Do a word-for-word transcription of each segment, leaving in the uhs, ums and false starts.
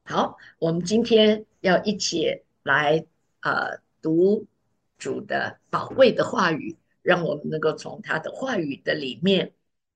好，我们今天要一起来呃读主的宝贵的话语，让我们能够从他的话语的里面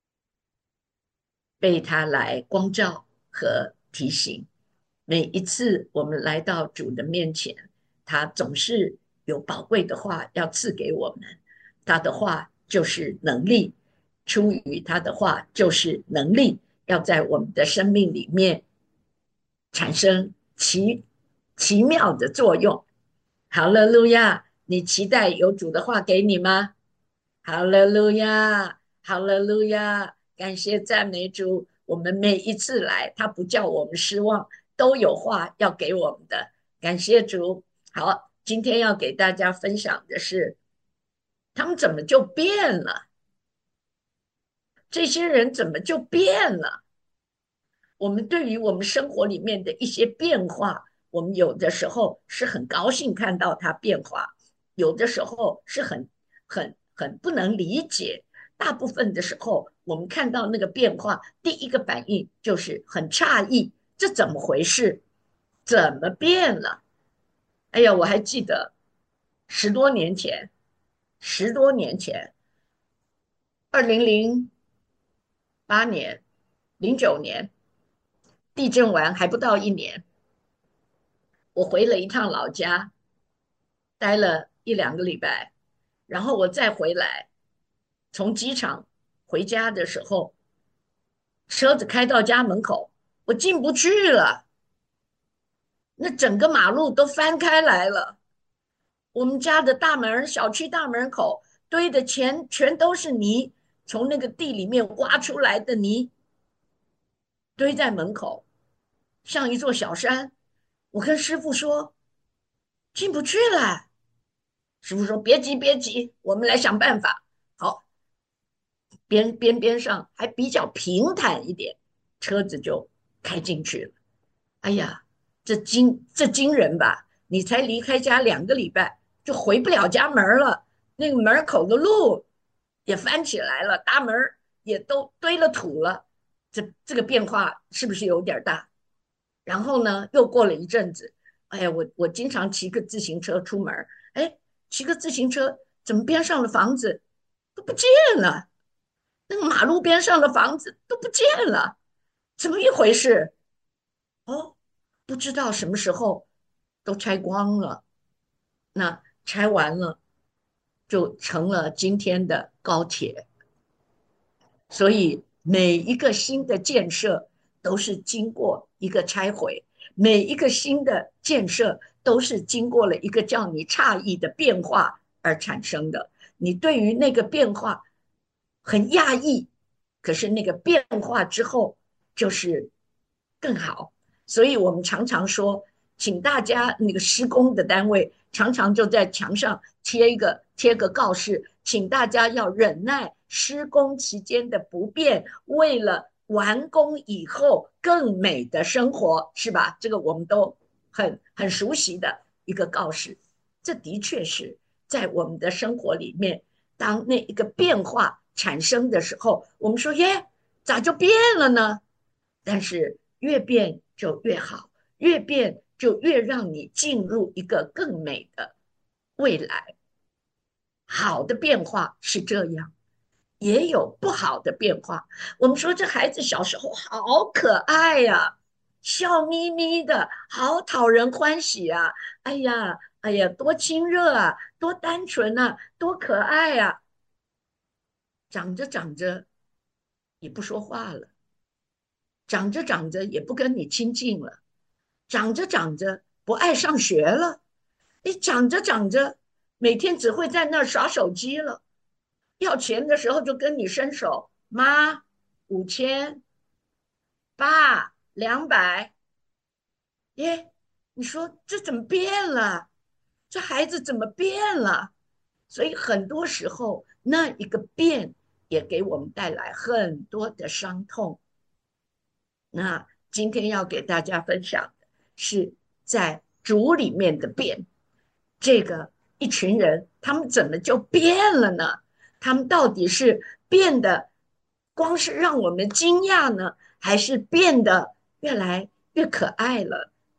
被他来光照和提醒。每一次我们来到主的面前，他总是有宝贵的话要赐给我们。他的话就是能力，出于他的话就是能力，要在我们的生命里面产生奇奇妙的作用。好了，路亚，你期待有主的话给你吗？好了，路亚，好了，路亚，感谢赞美主。我们每一次来，他不叫我们失望，都有话要给我们的。感谢主。好，今天要给大家分享的是，他们怎么就变了？这些人怎么就变了？我们对于我们生活里面的一些变化，我们有的时候是很高兴看到它变化，有的时候是很很很不能理解。大部分的时候，我们看到那个变化，第一个反应就是很诧异，这怎么回事？怎么变了？哎呀，我还记得十多年前，十多年前，二零零八年、零九年地震完还不到一年，我回了一趟老家，待了一两个礼拜，然后我再回来，从机场回家的时候，车子开到家门口，我进不去了，那整个马路都翻开来了，我们家的大门，小区大门口堆的全全都是泥，从那个地里面挖出来的泥堆在门口，像一座小山。我跟师傅说进不去了，师傅说别急别急，我们来想办法。好，边边边上还比较平坦一点，车子就开进去了。哎呀，这惊这惊人吧！你才离开家两个礼拜，就回不了家门了。那个门口的路也翻起来了，大门也都堆了土了。这这个变化是不是有点大？然后呢，又过了一阵子，哎呀，我我经常骑个自行车出门，哎，骑个自行车，怎么边上的房子都不见了？那个马路边上的房子都不见了，怎么一回事？哦，不知道什么时候都拆光了。那拆完了就成了今天的高铁。所以每一个新的建设都是经过一个拆毁，每一个新的建设都是经过了一个叫你诧异的变化而产生的。你对于那个变化很讶异，可是那个变化之后就是更好。所以我们常常说，请大家那个施工的单位常常就在墙上贴一个贴个告示，请大家要忍耐施工期间的不便，为了完工以后更美的生活，是吧？这个我们都很很熟悉的一个告示。这的确是在我们的生活里面，当那一个变化产生的时候，我们说耶，咋就变了呢？但是越变就越好，越变就越让你进入一个更美的未来。好的变化是这样，也有不好的变化。我们说这孩子小时候好可爱呀、啊笑眯眯的，好讨人欢喜啊！哎呀，哎呀，多亲热啊，多单纯啊，多可爱啊！长着长着也不说话了，长着长着也不跟你亲近了，长着长着不爱上学了，你长着长着每天只会在那儿耍手机了。要钱的时候就跟你伸手，妈五千，爸两百，耶，你说这怎么变了？这孩子怎么变了？所以很多时候那一个变也给我们带来很多的伤痛。那今天要给大家分享的是在主里面的变，这个一群人他们怎么就变了呢？他们到底是变得光是让我们惊讶呢，还是变得越来越可爱了？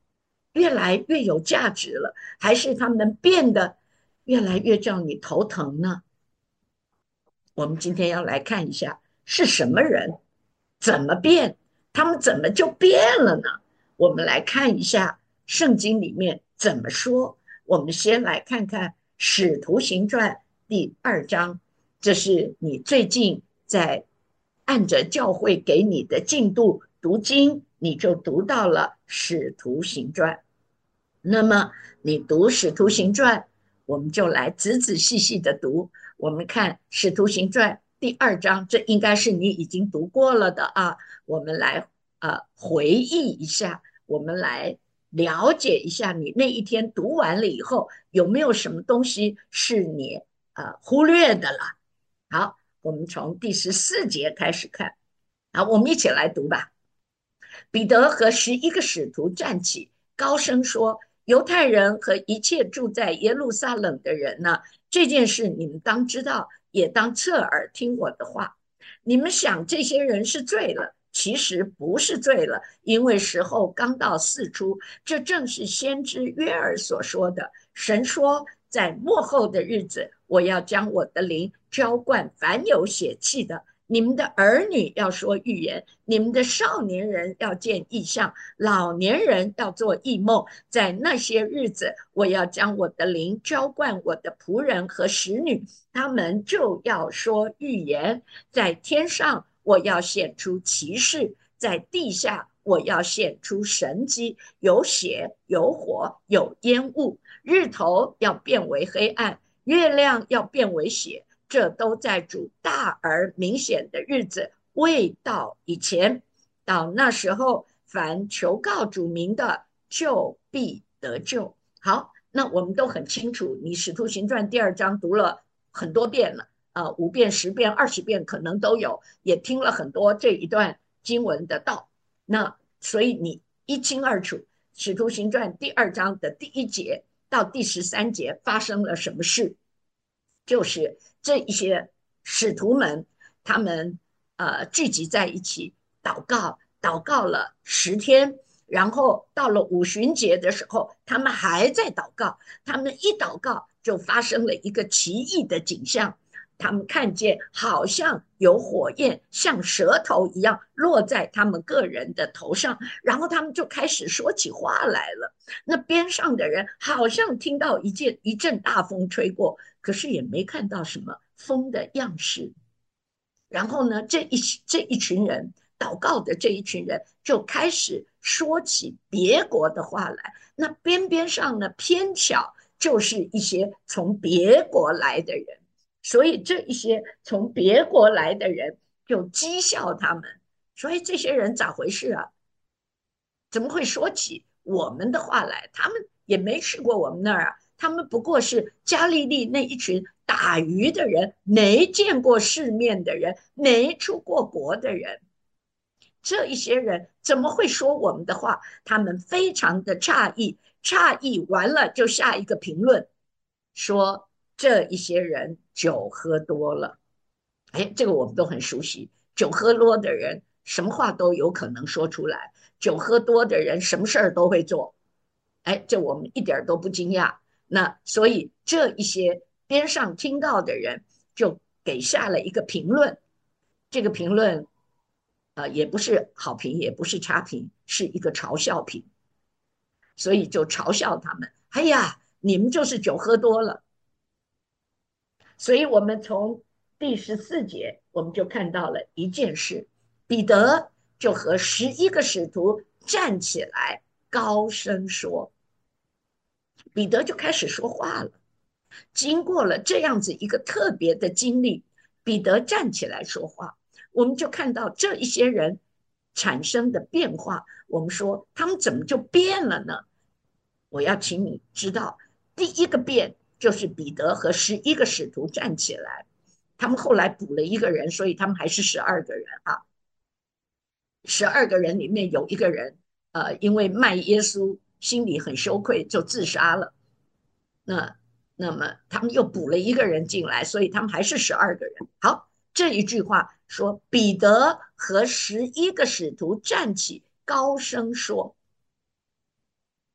越来越有价值了，还是他们变得越来越叫你头疼呢？我们今天要来看一下是什么人，怎么变，他们怎么就变了呢？我们来看一下圣经里面怎么说。我们先来看看《使徒行传》第二章，这是你最近在按着教会给你的进度读经，你就读到了《使徒行传》。那么你读《使徒行传》，我们就来仔仔细细的读。我们看《使徒行传》第二章，这应该是你已经读过了的啊。我们来呃回忆一下，我们来了解一下，你那一天读完了以后，有没有什么东西是你呃忽略的了？好，我们从第十四节开始看。好，我们一起来读吧。彼得和十一个使徒站起，高声说：犹太人和一切住在耶路撒冷的人呢，这件事你们当知道，也当侧耳听我的话。你们想这些人是罪了，其实不是罪了，因为时候刚到四出，这正是先知约尔所说的。神说，在末后的日子，我要将我的灵浇灌凡有血气的。你们的儿女要说预言，你们的少年人要见异象，老年人要做异梦。在那些日子，我要将我的灵浇灌我的仆人和使女，他们就要说预言。在天上，我要显出奇事；在地下，我要显出神迹。有血，有火，有烟雾，日头要变为黑暗，月亮要变为血。这都在主大而明显的日子未到以前。到那时候，凡求告主名的，就必得救。好，那我们都很清楚，你《使徒行传》第二章读了很多遍了，呃，五遍、十遍、二十遍可能都有，也听了很多这一段经文的道。那所以你一清二楚，《使徒行传》第二章的第一节到第十三节发生了什么事？就是这一些使徒们，他们呃聚集在一起祷告，祷告了十天，然后到了五旬节的时候，他们还在祷告。他们一祷告，就发生了一个奇异的景象。他们看见好像有火焰像舌头一样落在他们个人的头上，然后他们就开始说起话来了。那边上的人好像听到一阵一阵大风吹过，可是也没看到什么风的样式。然后呢，这一这一群人祷告的这一群人就开始说起别国的话来。那边边上呢，偏巧就是一些从别国来的人，所以这一些从别国来的人就讥笑他们，所以这些人咋回事啊？怎么会说起我们的话来？他们也没去过我们那儿啊，他们不过是加利利那一群打鱼的人，没见过世面的人，没出过国的人。这一些人怎么会说我们的话？他们非常的诧异，诧异完了就下一个评论，说这一些人酒喝多了。哎，这个我们都很熟悉，酒喝多的人什么话都有可能说出来，酒喝多的人什么事儿都会做。哎，这我们一点都不惊讶。那所以这一些边上听到的人就给下了一个评论，这个评论呃也不是好评，也不是差评，是一个嘲笑评，所以就嘲笑他们。哎呀，你们就是酒喝多了。所以我们从第十四节，我们就看到了一件事：彼得就和十一个使徒站起来，高声说。彼得就开始说话了。经过了这样子一个特别的经历，彼得站起来说话，我们就看到这一些人产生的变化。我们说他们怎么就变了呢？我要请你知道，第一个变就是彼得和十一个使徒站起来，他们后来补了一个人，所以他们还是十二个人啊。十二个人里面有一个人，呃，因为卖耶稣，心里很羞愧，就自杀了。那那么他们又补了一个人进来，所以他们还是十二个人。好，这一句话说，彼得和十一个使徒站起，高声说。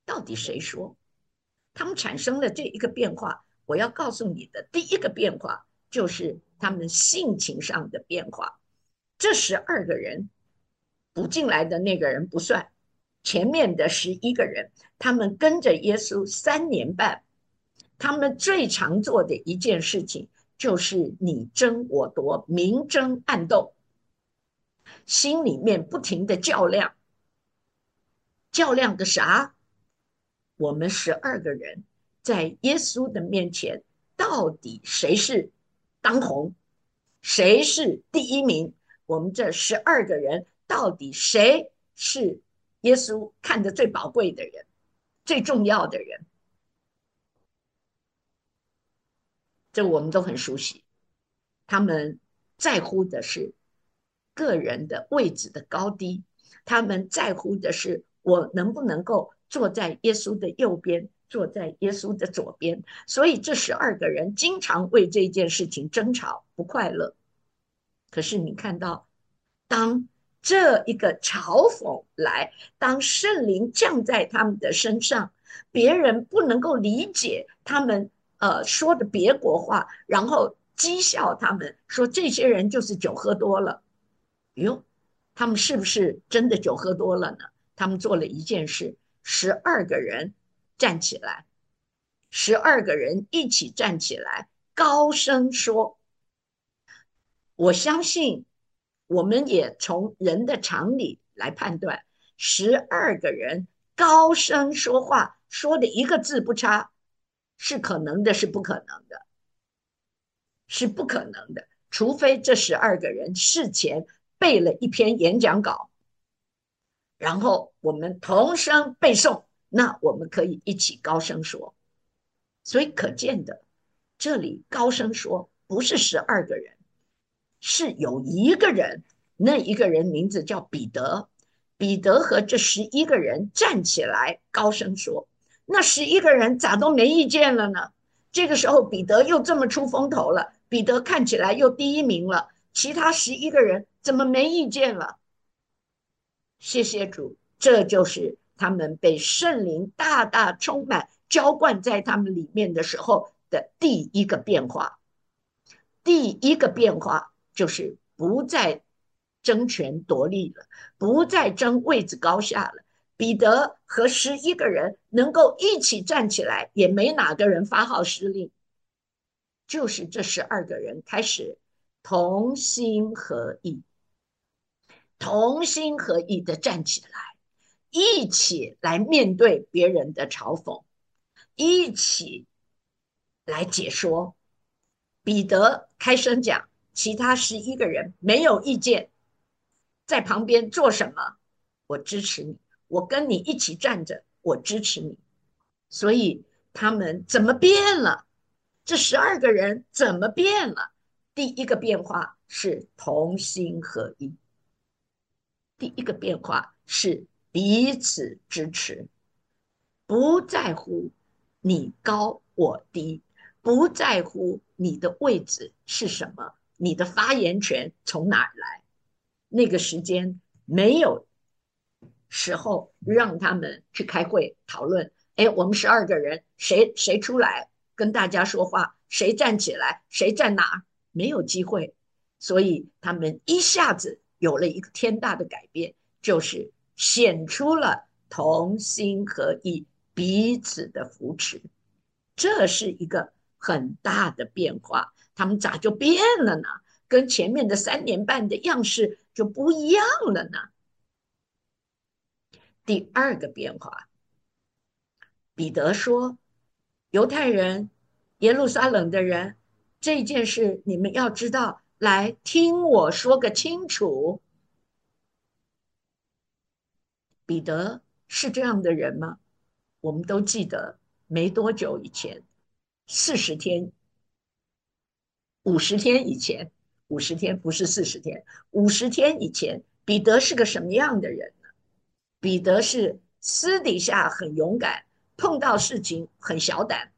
到底谁说？他们产生了这一个变化。我要告诉你的第一个变化，就是他们性情上的变化。这十二个人不进来的那个人不算，前面的十一个人，他们跟着耶稣三年半，他们最常做的一件事情就是你争我夺，明争暗斗，心里面不停的较量，较量的啥？我们十二个人在耶稣的面前，到底谁是当红，谁是第一名？我们这十二个人，到底谁是耶稣看得最宝贵的人，最重要的人？这我们都很熟悉。他们在乎的是个人的位置的高低，他们在乎的是我能不能够坐在耶稣的右边，坐在耶稣的左边。所以这十二个人经常为这件事情争吵，不快乐。可是你看到，当这一个嘲讽来，当圣灵降在他们的身上，别人不能够理解他们呃说的别国话，然后讥笑他们，说这些人就是酒喝多了。哟，他们是不是真的酒喝多了呢？他们做了一件事，十二个人站起来，十二个人一起站起来，高声说：我相信，我们也从人的常理来判断，十二个人高声说话，说的一个字不差，是可能的，是不可能的，是不可能的，除非这十二个人事前背了一篇演讲稿，然后我们同声背诵，那我们可以一起高声说。所以可见的，这里高声说不是十二个人，是有一个人，那一个人名字叫彼得。彼得和这十一个人站起来高声说，那十一个人咋都没意见了呢？这个时候彼得又这么出风头了，彼得看起来又第一名了，其他十一个人怎么没意见了？谢谢主，这就是他们被圣灵大大充满浇灌在他们里面的时候的第一个变化。第一个变化就是不再争权夺利了，不再争位置高下了。彼得和十一个人能够一起站起来，也没哪个人发号施令，就是这十二个人开始同心合意，同心合意的站起来，一起来面对别人的嘲讽，一起来解说。彼得开声讲，其他十一个人没有意见，在旁边做什么？我支持你，我跟你一起站着，我支持你。所以他们怎么变了？这十二个人怎么变了？第一个变化是同心合一，第一个变化是彼此支持，不在乎你高我低，不在乎你的位置是什么，你的发言权从哪儿来。那个时间没有时候让他们去开会讨论，哎，我们十二个人谁谁出来跟大家说话，谁站起来，谁站哪，没有机会。所以他们一下子有了一个天大的改变，就是显出了同心合意，彼此的扶持。这是一个很大的变化。他们咋就变了呢？跟前面的三年半的样式就不一样了呢？第二个变化，彼得说：犹太人、耶路撒冷的人，这件事你们要知道，来听我说个清楚。彼得是这样的人吗？我们都记得，没多久以前，四十天、五十天以前，五十天不是四十天，五十天以前，彼得是个什么样的人呢？彼得是私底下很勇敢，碰到事情很小胆。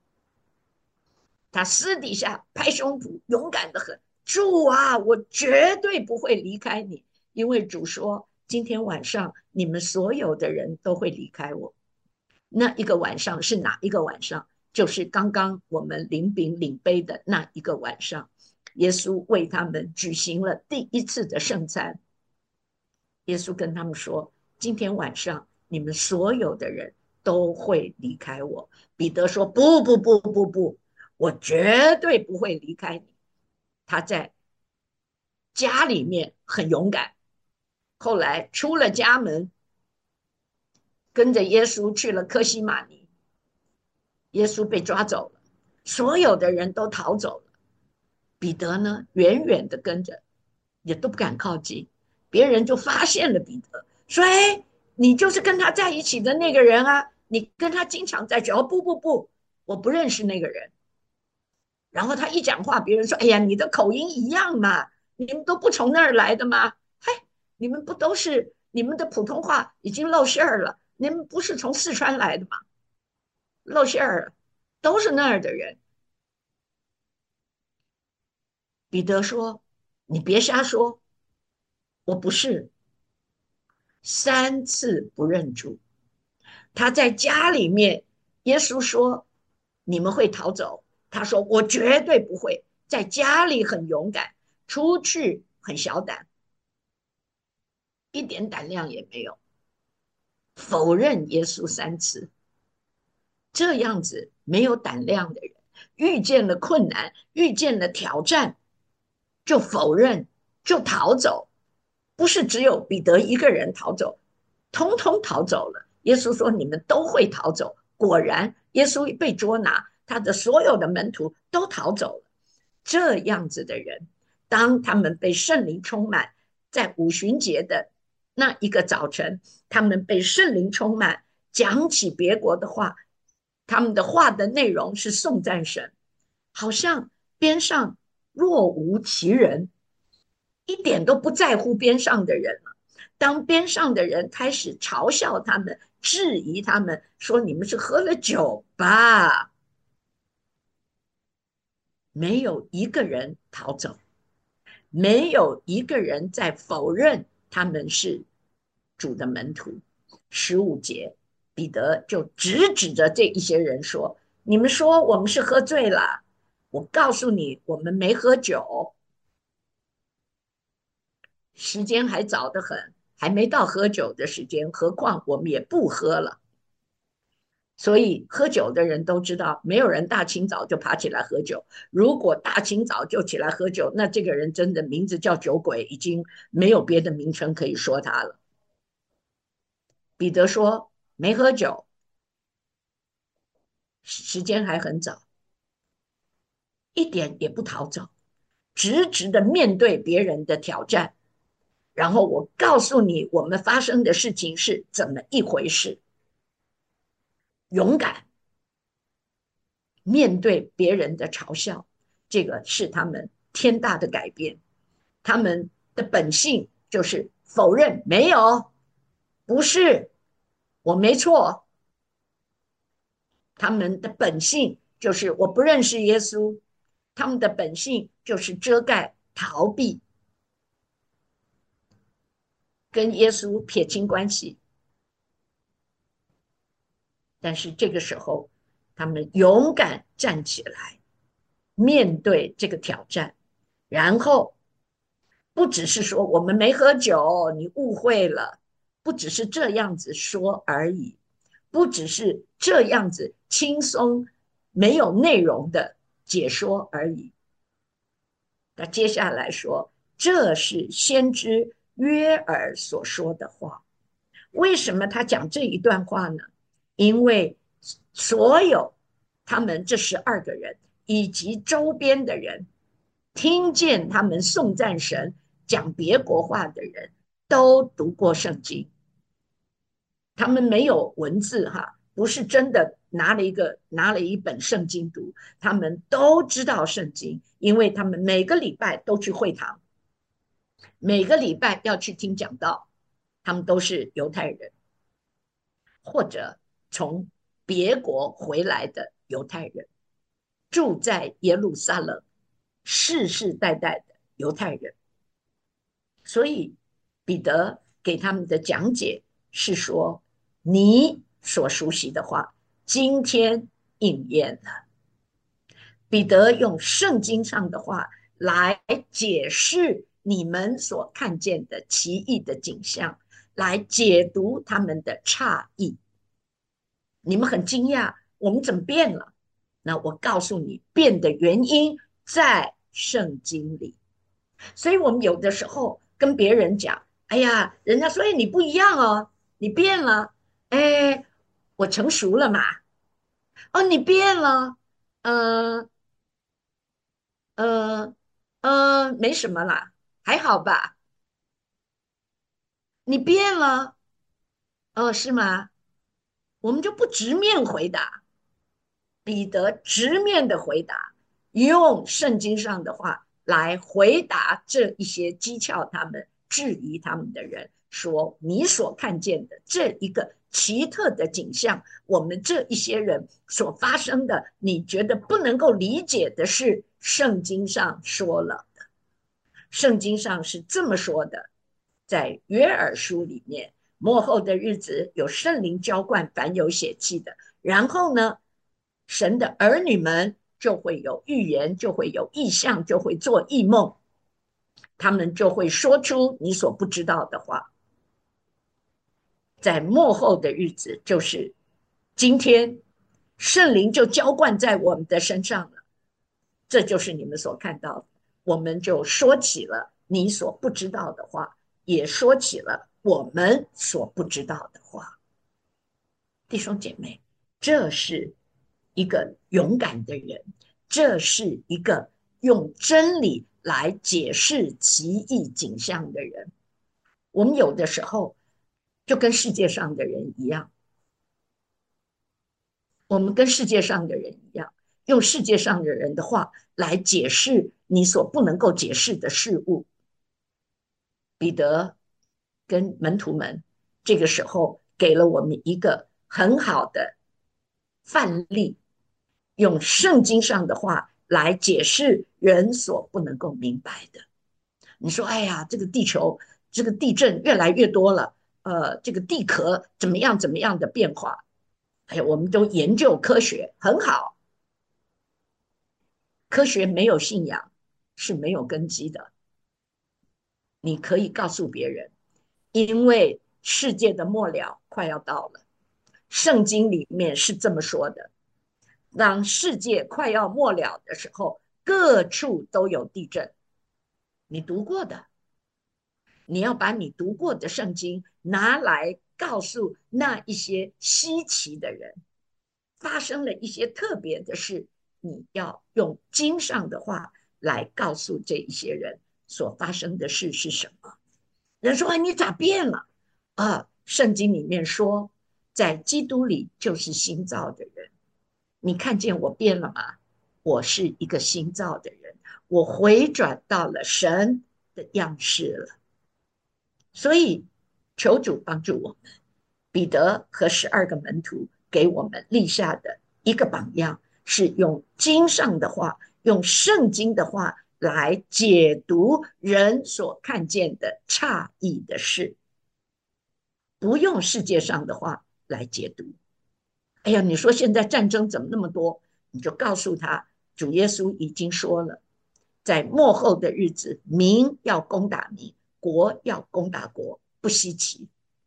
他私底下拍胸脯，勇敢的很。主啊，我绝对不会离开你，因为主说今天晚上你们所有的人都会离开我。 那一个晚上是哪一个晚上？就是刚刚我们领饼领杯的那一个晚上，耶稣为他们举行了第一次的圣餐。耶稣跟他们说：今天晚上你们所有的人都会离开我。彼得说：不不不不不，我绝对不会离开你。他在家里面很勇敢，后来出了家门，跟着耶稣去了科西玛尼。耶稣被抓走了，所有的人都逃走了。彼得呢，远远的跟着，也都不敢靠近。别人就发现了彼得，说：哎，你就是跟他在一起的那个人啊，你跟他经常在一起。哦，不不不，我不认识那个人。然后他一讲话，别人说：哎呀，你的口音一样嘛，你们都不从那儿来的吗？嘿，你们不都是，你们的普通话已经露馅儿了，你们不是从四川来的吗？露馅儿了，都是那儿的人。彼得说：你别瞎说，我不是。三次不认主。他在家里面，耶稣说：你们会逃走。他说：我绝对不会。在家里很勇敢，出去很小胆，一点胆量也没有，否认耶稣三次。这样子没有胆量的人，遇见了困难，遇见了挑战，就否认，就逃走。不是只有彼得一个人逃走，通通逃走了。耶稣说：你们都会逃走。果然，耶稣被捉拿，他的所有的门徒都逃走了。这样子的人，当他们被圣灵充满，在五旬节的那一个早晨，他们被圣灵充满，讲起别国的话，他们的话的内容是颂赞神，好像边上若无其人，一点都不在乎边上的人了。当边上的人开始嘲笑他们、质疑他们，说你们是喝了酒吧，没有一个人逃走，没有一个人在否认他们是主的门徒。十五节，彼得就直指着这一些人说：你们说我们是喝醉了，我告诉你，我们没喝酒，时间还早得很，还没到喝酒的时间，何况我们也不喝了。所以喝酒的人都知道，没有人大清早就爬起来喝酒。如果大清早就起来喝酒，那这个人真的名字叫酒鬼，已经没有别的名称可以说他了。彼得说没喝酒，时间还很早，一点也不逃走，直直的面对别人的挑战。然后我告诉你，我们发生的事情是怎么一回事。勇敢面对别人的嘲笑，这个是他们天大的改变。他们的本性就是否认，没有，不是，我没错。他们的本性就是我不认识耶稣，他们的本性就是遮盖、逃避，跟耶稣撇清关系。但是这个时候，他们勇敢站起来，面对这个挑战，然后不只是说我们没喝酒，你误会了，不只是这样子说而已，不只是这样子轻松没有内容的解说而已。那接下来说，这是先知约珥所说的话。为什么他讲这一段话呢？因为所有他们这十二个人以及周边的人，听见他们颂赞神、讲别国话的人，都读过圣经。他们没有文字哈，不是真的拿了一个拿了一本圣经读，他们都知道圣经，因为他们每个礼拜都去会堂，每个礼拜要去听讲道，他们都是犹太人或者从别国回来的犹太人，住在耶路撒冷，世世代代的犹太人。所以彼得给他们的讲解是说，你所熟悉的话，今天应验了。彼得用圣经上的话来解释你们所看见的奇异的景象，来解读他们的诧异。你们很惊讶，我们怎么变了？那我告诉你，变的原因在圣经里。所以我们有的时候跟别人讲，哎呀，人家说，哎，你不一样哦，你变了，哎，我成熟了嘛，哦，你变了，呃呃呃，没什么啦，还好吧，你变了，哦，是吗？我们就不直面回答，彼得直面的回答，用圣经上的话来回答这一些讥诮他们、质疑他们的人，说你所看见的这一个奇特的景象，我们这一些人所发生的，你觉得不能够理解的是，圣经上说了的。圣经上是这么说的，在约珥书里面，末后的日子有圣灵浇灌凡有血气的，然后呢，神的儿女们就会有预言，就会有异象，就会做异梦，他们就会说出你所不知道的话。在末后的日子，就是今天，圣灵就浇灌在我们的身上了。这就是你们所看到的。我们就说起了你所不知道的话，也说起了我们所不知道的话。弟兄姐妹，这是一个勇敢的人，这是一个用真理来解释奇异景象的人。我们有的时候就跟世界上的人一样，我们跟世界上的人一样，用世界上的人的话来解释你所不能够解释的事物。彼得跟门徒们这个时候给了我们一个很好的范例，用圣经上的话来解释人所不能够明白的。你说，哎呀，这个地球这个地震越来越多了，呃，这个地壳怎么样怎么样的变化？哎呀，我们都研究科学很好，科学没有信仰是没有根基的。你可以告诉别人，因为世界的末了快要到了，圣经里面是这么说的：当世界快要末了的时候，各处都有地震。你读过的，你要把你读过的圣经拿来告诉那一些稀奇的人，发生了一些特别的事，你要用经上的话来告诉这一些人所发生的事是什么。人说：“哎，你咋变了？”啊，圣经里面说，在基督里就是新造的人。你看见我变了吗？我是一个新造的人，我回转到了神的样式了。所以，求主帮助我们。彼得和十二个门徒给我们立下的一个榜样，是用经上的话，用圣经的话来解读人所看见的诧异的事，不用世界上的话来解读。哎呀，你说现在战争怎么那么多？你就告诉他，主耶稣已经说了，在末后的日子，民要攻打民，国要攻打国，不稀奇。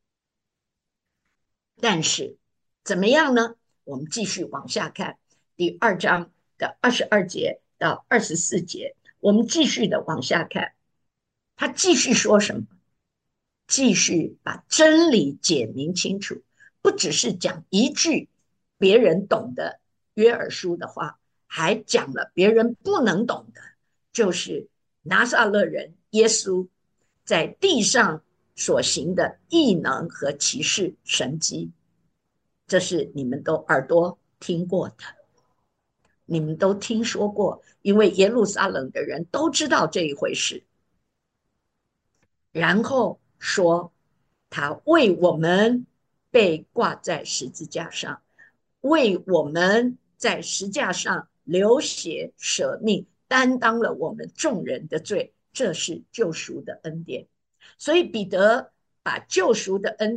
但是怎么样呢？我们继续往下看第二章的二十二节到二十四节，我们继续的往下看，他继续说什么？继续把真理解明清楚，不只是讲一句别人懂的约珥书的话，还讲了别人不能懂的，就是拿撒勒人耶稣在地上所行的异能和奇事神迹，这是你们都耳朵听过的，你们都听说过，因为耶路撒冷的人都知道这一回事。然后说，他为我们被挂在十字架上，为我们在十字架上流血舍命，担当了我们众人的罪，这是救赎的恩典。所以彼得把救赎的恩典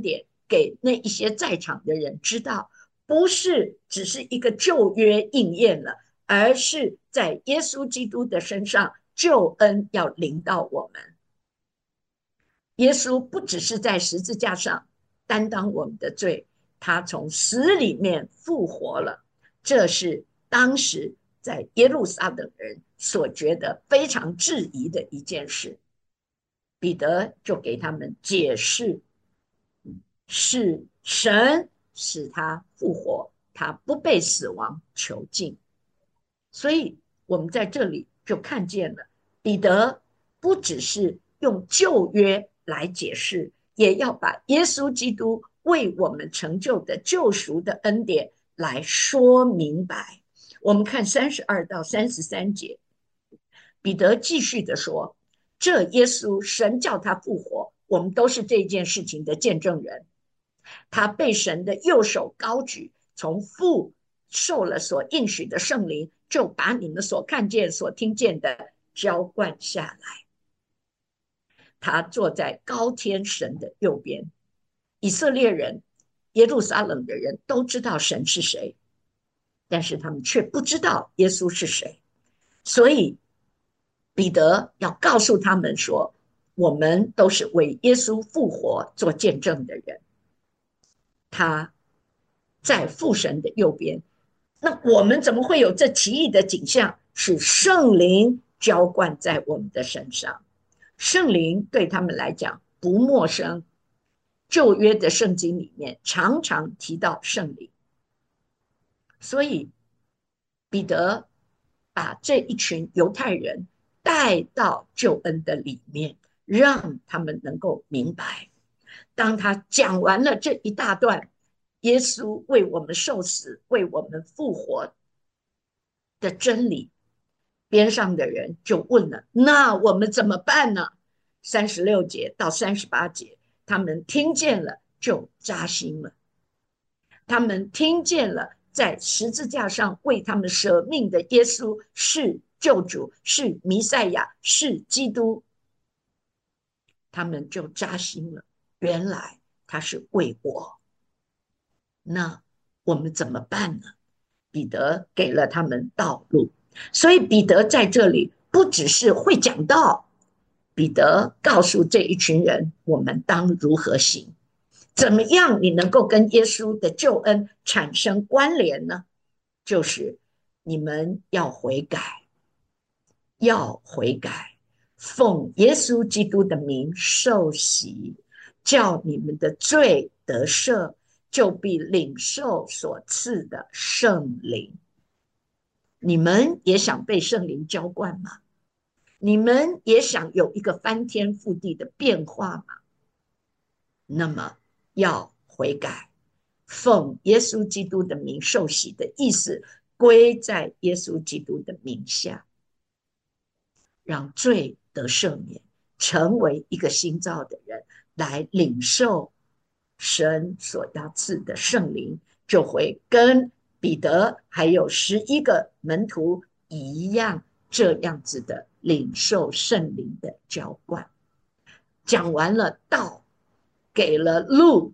给那一些在场的人知道，不是只是一个旧约应验了，而是在耶稣基督的身上，救恩要临到我们。耶稣不只是在十字架上担当我们的罪，他从死里面复活了，这是当时在耶路撒冷人所觉得非常质疑的一件事。彼得就给他们解释，是神使他复活，他不被死亡囚禁。所以我们在这里就看见了，彼得不只是用旧约来解释，也要把耶稣基督为我们成就的救赎的恩典来说明白。我们看三十二到三十三节，彼得继续的说，这耶稣神叫他复活，我们都是这件事情的见证人。他被神的右手高举，从父受了所应许的圣灵，就把你们所看见、所听见的浇灌下来。他坐在高天神的右边。以色列人、耶路撒冷的人都知道神是谁，但是他们却不知道耶稣是谁。所以彼得要告诉他们说，我们都是为耶稣复活做见证的人。他在父神的右边，那我们怎么会有这奇异的景象？是圣灵浇灌在我们的身上。圣灵对他们来讲不陌生，旧约的圣经里面常常提到圣灵，所以彼得把这一群犹太人带到救恩的里面，让他们能够明白。当他讲完了这一大段耶稣为我们受死、为我们复活的真理，边上的人就问了：那我们怎么办呢？三十六节到三十八节，他们听见了就扎心了。他们听见了在十字架上为他们舍命的耶稣是救主，是弥赛亚，是基督，他们就扎心了。原来他是为我，那我们怎么办呢？彼得给了他们道路。所以彼得在这里不只是会讲道，彼得告诉这一群人，我们当如何行，怎么样你能够跟耶稣的救恩产生关联呢？就是你们要悔改，要悔改，奉耶稣基督的名受洗，叫你们的罪得赦，就必领受所赐的圣灵。你们也想被圣灵浇灌吗？你们也想有一个翻天覆地的变化吗？那么要悔改，奉耶稣基督的名受洗的意思，归在耶稣基督的名下，让罪得赦免，成为一个新造的人，来领受神所要赐的圣灵，就会跟彼得还有十一个门徒一样，这样子的领受圣灵的浇灌。讲完了道，给了路，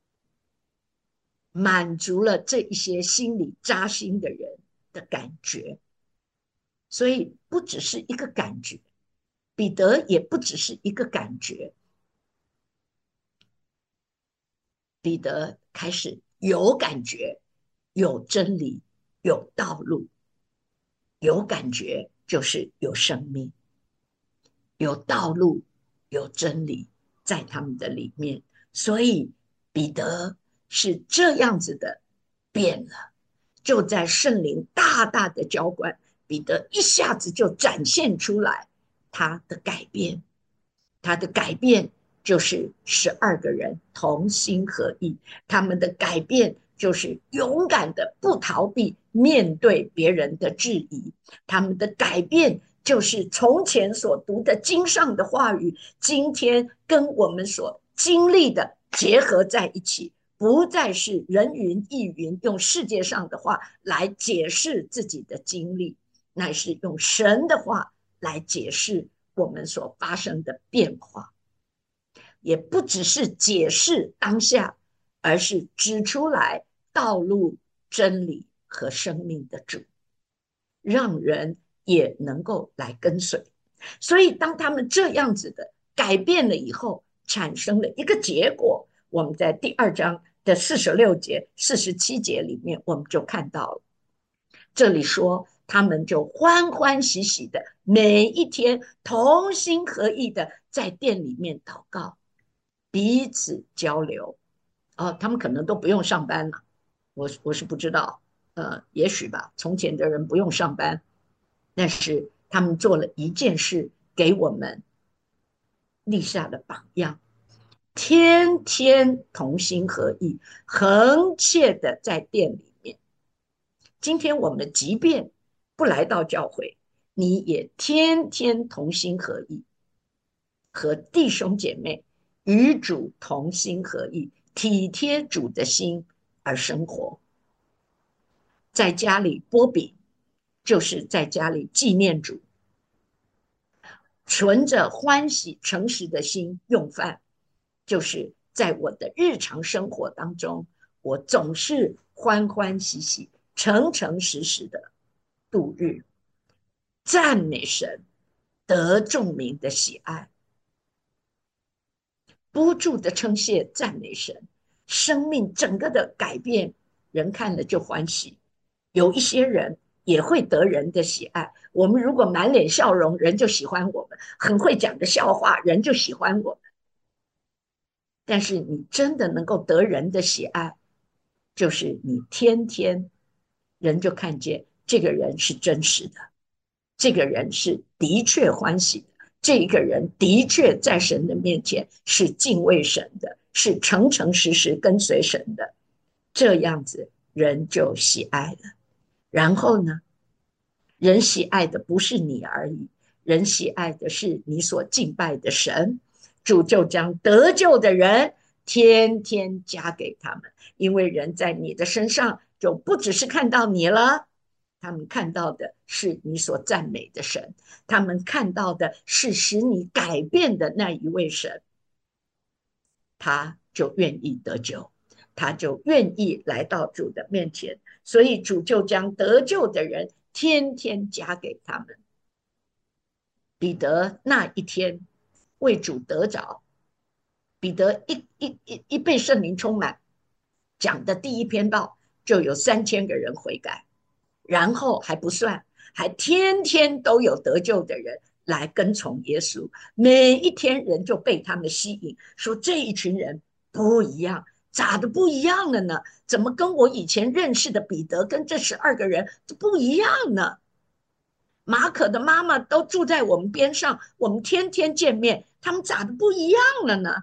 满足了这一些心里扎心的人的感觉。所以不只是一个感觉，彼得也不只是一个感觉，彼得开始有感觉，有真理，有道路。有感觉就是有生命，有道路，有真理在他们的里面。所以彼得是这样子的变了，就在圣灵大大的浇灌，彼得一下子就展现出来他的改变。他的改变就是十二个人同心合意，他们的改变就是勇敢的不逃避面对别人的质疑，他们的改变就是从前所读的经上的话语，今天跟我们所经历的结合在一起，不再是人云亦云，用世界上的话来解释自己的经历，乃是用神的话来解释我们所发生的变化。也不只是解释当下而是指出来道路、真理和生命的主，让人也能够来跟随。所以当他们这样子的改变了以后，产生了一个结果，我们在第二章的四十六节、四十七节里面，我们就看到了。这里说，他们就欢欢喜喜的，每一天同心合意的在店里面祷告，彼此交流。哦，他们可能都不用上班了，我我是不知道，呃，也许吧。从前的人不用上班，但是他们做了一件事，给我们立下了榜样。天天同心合意，恒切的在店里面。今天我们即便不来到教会，你也天天同心合意，和弟兄姐妹与主同心合意，体贴主的心而生活。在家里剥饼，就是在家里纪念主，存着欢喜诚实的心用饭，就是在我的日常生活当中，我总是欢欢喜喜、诚诚实实的度日，赞美神，得众民的喜爱，不住的称谢赞美神，生命整个的改变，人看了就欢喜。有一些人也会得人的喜爱。我们如果满脸笑容，人就喜欢我们；很会讲的笑话，人就喜欢我们。但是你真的能够得人的喜爱，就是你天天人就看见这个人是真实的，这个人是的确欢喜的，这个人的确在神的面前是敬畏神的，是诚诚实实跟随神的，这样子人就喜爱了。然后呢，人喜爱的不是你而已，人喜爱的是你所敬拜的神。主就将得救的人天天加给他们，因为人在你的身上就不只是看到你了，他们看到的是你所赞美的神，他们看到的是使你改变的那一位神，他就愿意得救，他就愿意来到主的面前，所以主就将得救的人天天加给他们。彼得那一天为主得着，彼得一一一一被圣灵充满，讲的第一篇道就有三千个人悔改，然后还不算，还天天都有得救的人来跟从耶稣，每一天人就被他们吸引，说这一群人不一样，咋的不一样了呢？怎么跟我以前认识的彼得跟这十二个人不一样呢？马可的妈妈都住在我们边上，我们天天见面，他们咋的不一样了呢？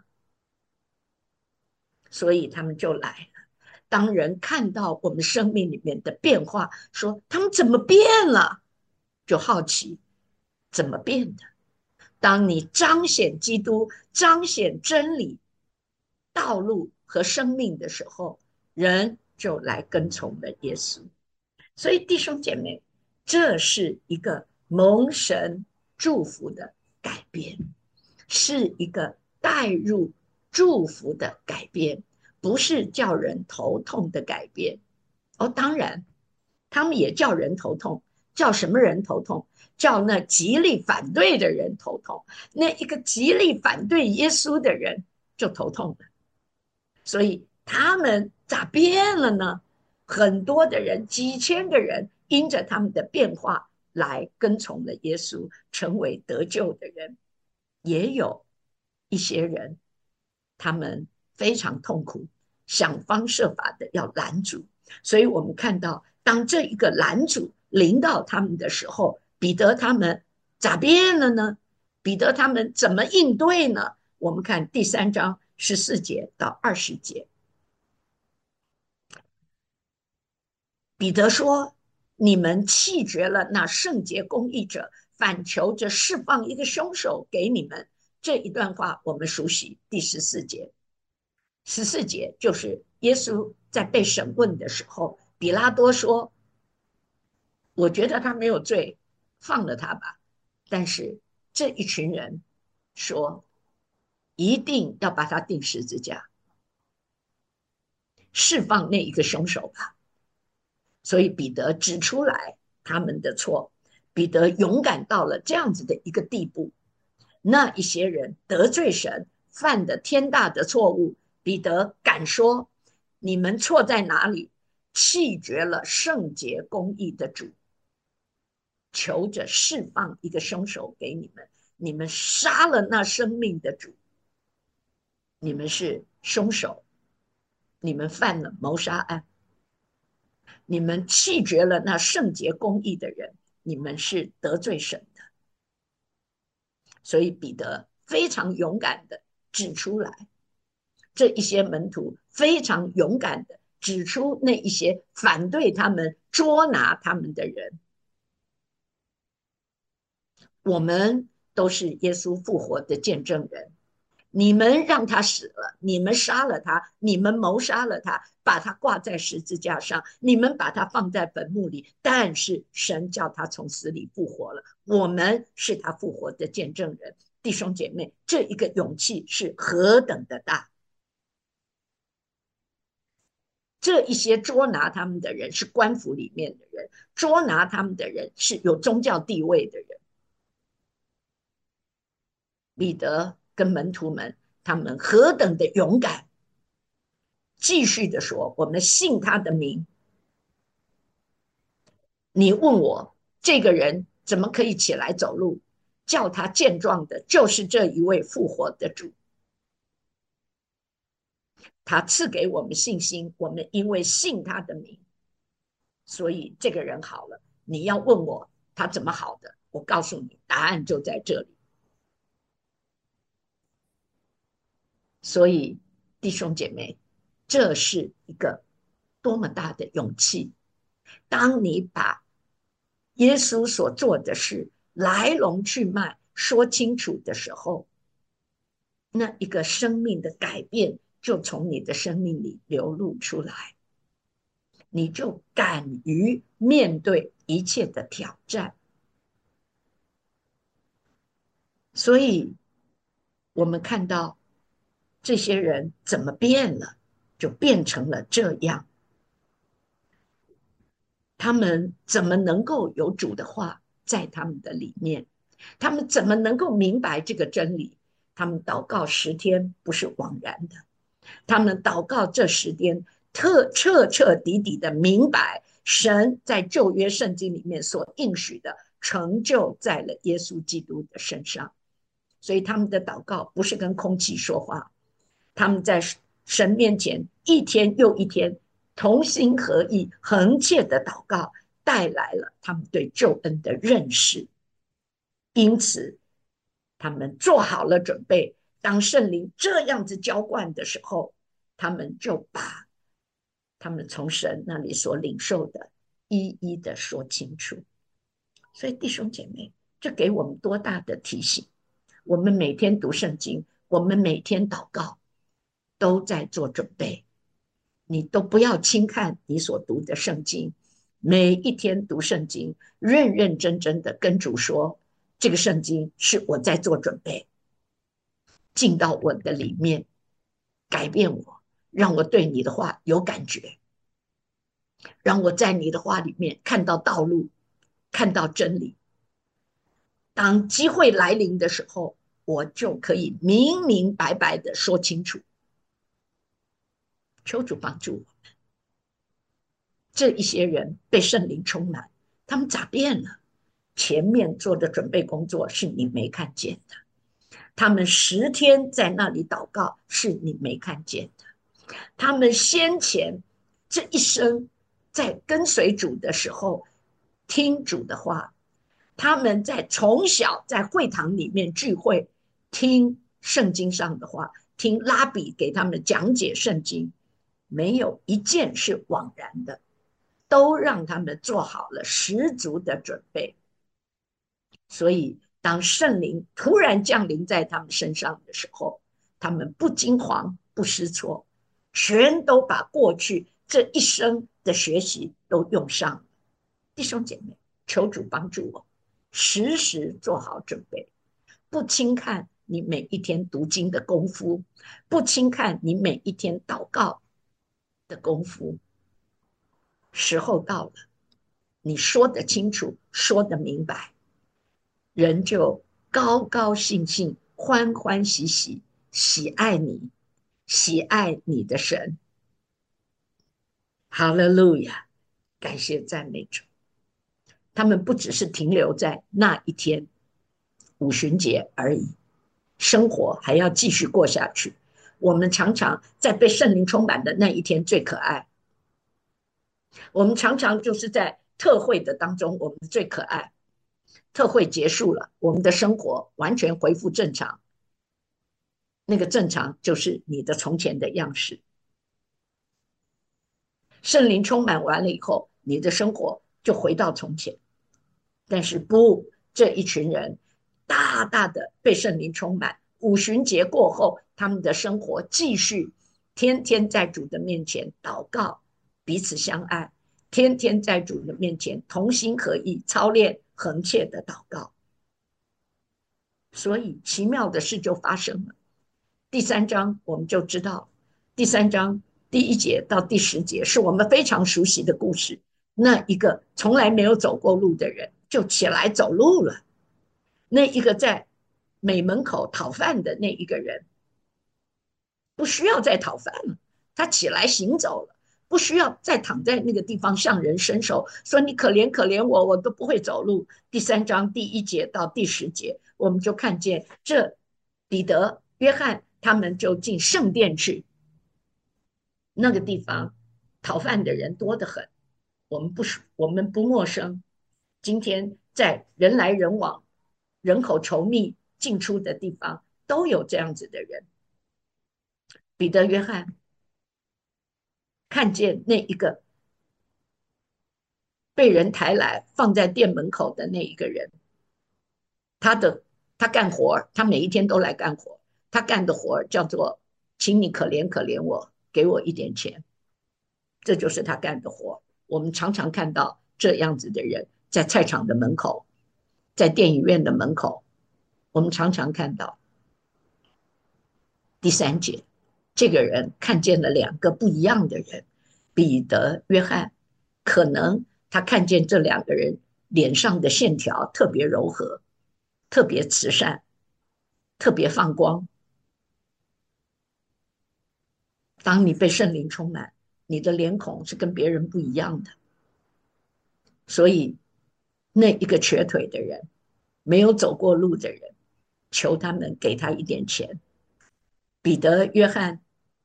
所以他们就来了。当人看到我们生命里面的变化，说他们怎么变了，就好奇怎么变的。当你彰显基督、彰显真理、道路和生命的时候，人就来跟从了耶稣。所以弟兄姐妹，这是一个蒙神祝福的改变，是一个带入祝福的改变，不是叫人头痛的改变。哦，当然，他们也叫人头痛，叫什么人头痛？叫那极力反对的人头痛，那一个极力反对耶稣的人就头痛了。所以他们咋变了呢？很多的人，几千个人，因着他们的变化来跟从了耶稣，成为得救的人。也有一些人，他们非常痛苦，想方设法的要拦阻。所以我们看到，当这一个拦阻临到他们的时候，彼得他们咋变了呢？彼得他们怎么应对呢？我们看第三章十四节到二十节。彼得说：“你们弃绝了那圣洁公义者，反求着释放一个凶手给你们。”这一段话我们熟悉。第十四节，十四节就是耶稣在被审问的时候，比拉多说：“我觉得他没有罪，放了他吧。”但是这一群人说：“一定要把他钉十字架。” 释放那一个凶手吧。所以彼得指出来他们的错，彼得勇敢到了这样子的一个地步。那一些人得罪神，犯的天大的错误，彼得敢说：你们错在哪里？弃绝了圣洁公义的主，求着释放一个凶手给你们，你们杀了那生命的主，你们是凶手，你们犯了谋杀案，你们弃绝了那圣洁公义的人，你们是得罪神的。所以彼得非常勇敢的指出来，这一些门徒非常勇敢的指出那一些反对他们、捉拿他们的人。我们都是耶稣复活的见证人，你们让他死了，你们杀了他，你们谋杀了他，把他挂在十字架上，你们把他放在坟墓里，但是神叫他从死里复活了，我们是他复活的见证人。弟兄姐妹，这一个勇气是何等的大！这一些捉拿他们的人是官府里面的人，捉拿他们的人是有宗教地位的人。彼得跟门徒们，他们何等的勇敢！继续的说，我们信他的名。你问我这个人怎么可以起来走路？叫他健壮的，就是这一位复活的主。他赐给我们信心，我们因为信他的名，所以这个人好了。你要问我他怎么好的，我告诉你，答案就在这里。所以弟兄姐妹，这是一个多么大的勇气！当你把耶稣所做的事来龙去脉说清楚的时候，那一个生命的改变就从你的生命里流露出来，你就敢于面对一切的挑战。所以我们看到这些人怎么变了，就变成了这样。他们怎么能够有主的话在他们的里面？他们怎么能够明白这个真理？他们祷告十天不是枉然的，他们祷告这十天，特彻彻底底的明白神在旧约圣经里面所应许的成就在了耶稣基督的身上。所以他们的祷告不是跟空气说话，他们在神面前一天又一天同心合意恒切的祷告，带来了他们对救恩的认识。因此他们做好了准备，当圣灵这样子浇灌的时候，他们就把他们从神那里所领受的一一的说清楚。所以弟兄姐妹，这给我们多大的提醒！我们每天读圣经，我们每天祷告，都在做准备。你都不要轻看你所读的圣经，每一天读圣经，认认真真的跟主说，这个圣经是我在做准备，进到我的里面，改变我，让我对你的话有感觉，让我在你的话里面看到道路，看到真理。当机会来临的时候，我就可以明明白白的说清楚。求主帮助我们。这一些人被圣灵充满，他们咋变了？前面做的准备工作是你没看见的，他们十天在那里祷告是你没看见的，他们先前这一生在跟随主的时候听主的话，他们在从小在会堂里面聚会听圣经上的话，听拉比给他们讲解圣经，没有一件是枉然的，都让他们做好了十足的准备。所以当圣灵突然降临在他们身上的时候，他们不惊慌不失措，全都把过去这一生的学习都用上了。弟兄姐妹，求主帮助我，时时做好准备，不轻看你每一天读经的功夫，不轻看你每一天祷告的功夫，时候到了，你说得清楚，说得明白，人就高高兴兴、欢欢喜喜，喜爱你，喜爱你的神。哈利路亚，感谢赞美主。他们不只是停留在那一天五旬节而已，生活还要继续过下去。我们常常在被圣灵充满的那一天最可爱，我们常常就是在特会的当中，我们最可爱。特会结束了，我们的生活完全恢复正常。那个正常就是你的从前的样式。圣灵充满完了以后，你的生活就回到从前。但是不，这一群人大大的被圣灵充满，五旬节过后，他们的生活继续天天在主的面前祷告，彼此相爱，天天在主的面前同心合意操练恒切的祷告。所以奇妙的事就发生了。第三章我们就知道，第三章第一节到第十节是我们非常熟悉的故事。那一个从来没有走过路的人就起来走路了，那一个在美门口讨饭的那一个人不需要再讨饭了，他起来行走了，不需要再躺在那个地方向人伸手说你可怜可怜我，我都不会走路。第三章第一节到第十节，我们就看见这彼得、约翰他们就进圣殿去，那个地方讨饭的人多得很，我们不我们不陌生。今天在人来人往、人口稠密进出的地方，都有这样子的人。彼得、约翰看见那一个被人抬来放在店门口的那一个人，他的他干活，他每一天都来干活，他干的活叫做请你可怜可怜我，给我一点钱，这就是他干的活。我们常常看到这样子的人在菜场的门口，在电影院的门口，我们常常看到。第三节，这个人看见了两个不一样的人，彼得、约翰，可能他看见这两个人脸上的线条特别柔和，特别慈善，特别放光。当你被圣灵充满，你的脸孔是跟别人不一样的。所以，那一个瘸腿的人，没有走过路的人，求他们给他一点钱。彼得、约翰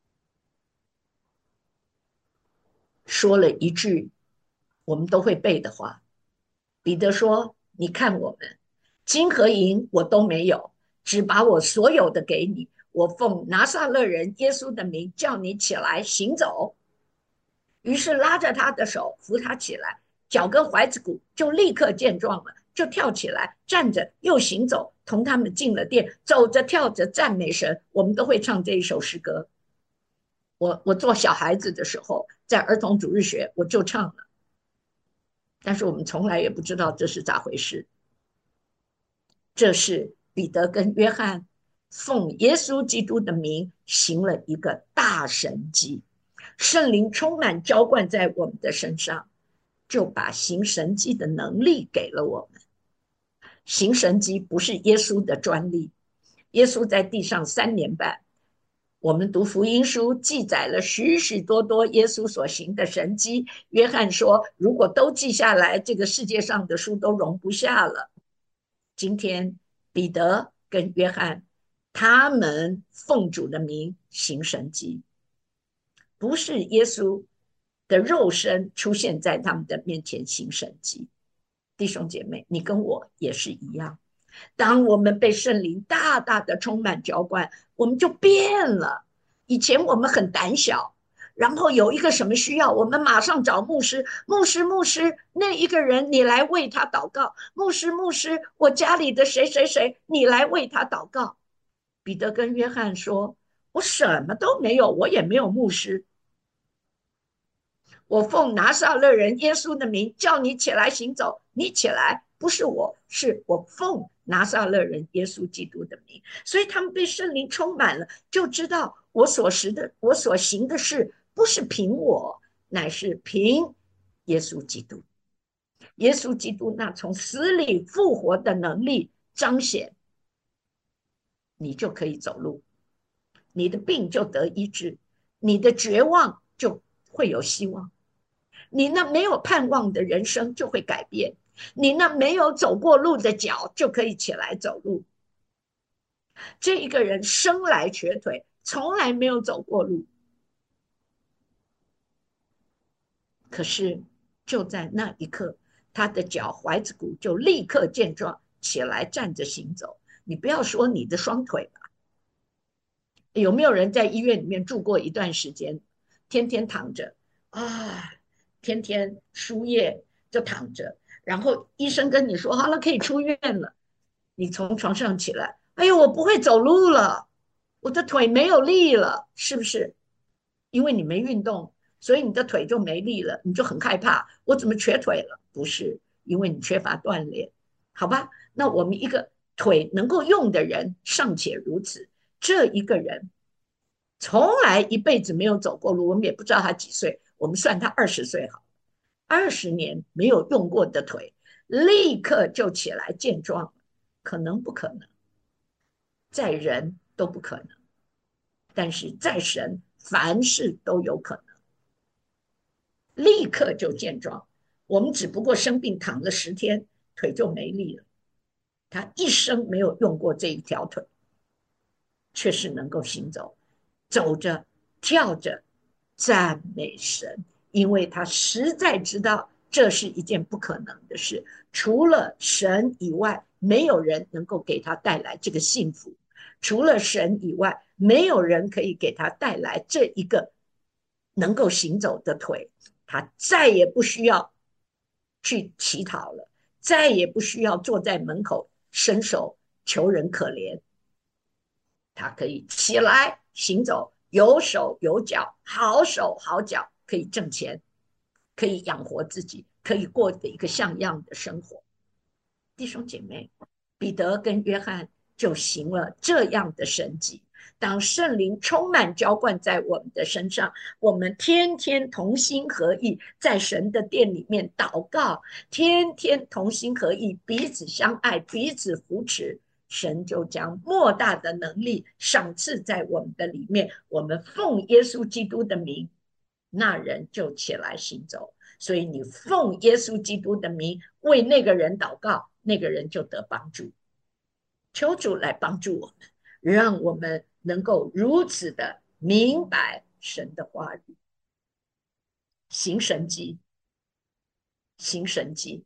说了一句我们都会背的话。彼得说：你看我们，金和银我都没有，只把我所有的给你。我奉拿撒勒人耶稣的名叫你起来行走。于是拉着他的手扶他起来，脚跟踝子骨就立刻健壮了，就跳起来，站着又行走，同他们进了殿，走着跳着赞美神。我们都会唱这一首诗歌。我我做小孩子的时候，在儿童主日学我就唱了，但是我们从来也不知道这是咋回事。这是彼得跟约翰奉耶稣基督的名行了一个大神迹，圣灵充满浇灌在我们的身上，就把行神迹的能力给了我们。行神迹不是耶稣的专利，耶稣在地上三年半，我们读福音书记载了许许多多耶稣所行的神迹。约翰说，如果都记下来，这个世界上的书都容不下了。今天彼得跟约翰他们奉主的名行神迹，不是耶稣的肉身出现在他们的面前行神迹。弟兄姐妹，你跟我也是一样，当我们被圣灵大大的充满浇灌，我们就变了。以前我们很胆小，然后有一个什么需要，我们马上找牧师，牧师牧师，那一个人你来为他祷告，牧师牧师，我家里的谁谁谁，你来为他祷告。彼得跟约翰说，我什么都没有，我也没有牧师，我奉拿撒勒人耶稣的名叫你起来行走，你起来，不是我，是我奉拿撒勒人耶稣基督的名。所以他们被圣灵充满了，就知道我所实的我所行的事不是凭我，乃是凭耶稣基督。耶稣基督那从死里复活的能力彰显，你就可以走路，你的病就得医治，你的绝望就会有希望，你那没有盼望的人生就会改变，你那没有走过路的脚就可以起来走路。这一个人生来瘸腿，从来没有走过路，可是就在那一刻，他的脚踝子骨就立刻健壮起来，站着行走。你不要说你的双腿吧，有没有人在医院里面住过一段时间，天天躺着啊，天天输液就躺着，然后医生跟你说好了可以出院了，你从床上起来，哎呦，我不会走路了，我的腿没有力了，是不是？因为你没运动，所以你的腿就没力了，你就很害怕，我怎么瘸腿了？不是，因为你缺乏锻炼，好吧？那我们一个腿能够用的人尚且如此，这一个人从来一辈子没有走过路，我们也不知道他几岁，我们算他二十岁好，二十年没有用过的腿，立刻就起来健壮，可能不可能？在人都不可能，但是在神凡事都有可能。立刻就健壮。我们只不过生病躺了十天，腿就没力了。他一生没有用过这一条腿，却是能够行走，走着跳着赞美神，因为他实在知道这是一件不可能的事，除了神以外，没有人能够给他带来这个幸福，除了神以外，没有人可以给他带来这一个能够行走的腿，他再也不需要去乞讨了，再也不需要坐在门口伸手求人可怜，他可以起来行走，有手有脚，好手好脚，可以挣钱，可以养活自己，可以过的一个像样的生活。弟兄姐妹，彼得跟约翰就行了这样的神迹。当圣灵充满浇灌在我们的身上，我们天天同心合意，在神的殿里面祷告，天天同心合意，彼此相爱，彼此扶持，神就将莫大的能力赏赐在我们的里面。我们奉耶稣基督的名，那人就起来行走。所以你奉耶稣基督的名为那个人祷告，那个人就得帮助。求主来帮助我们，让我们能够如此的明白神的话语，行神迹，行神迹。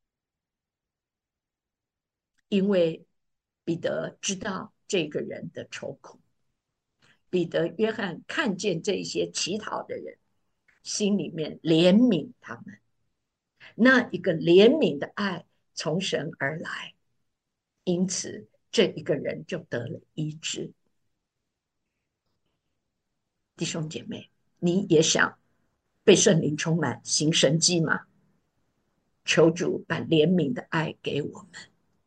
因为彼得知道这个人的愁苦，彼得、约翰看见这些乞讨的人，心里面怜悯他们，那一个怜悯的爱从神而来，因此这一个人就得了医治。弟兄姐妹，你也想被圣灵充满行神迹吗？求主把怜悯的爱给我们。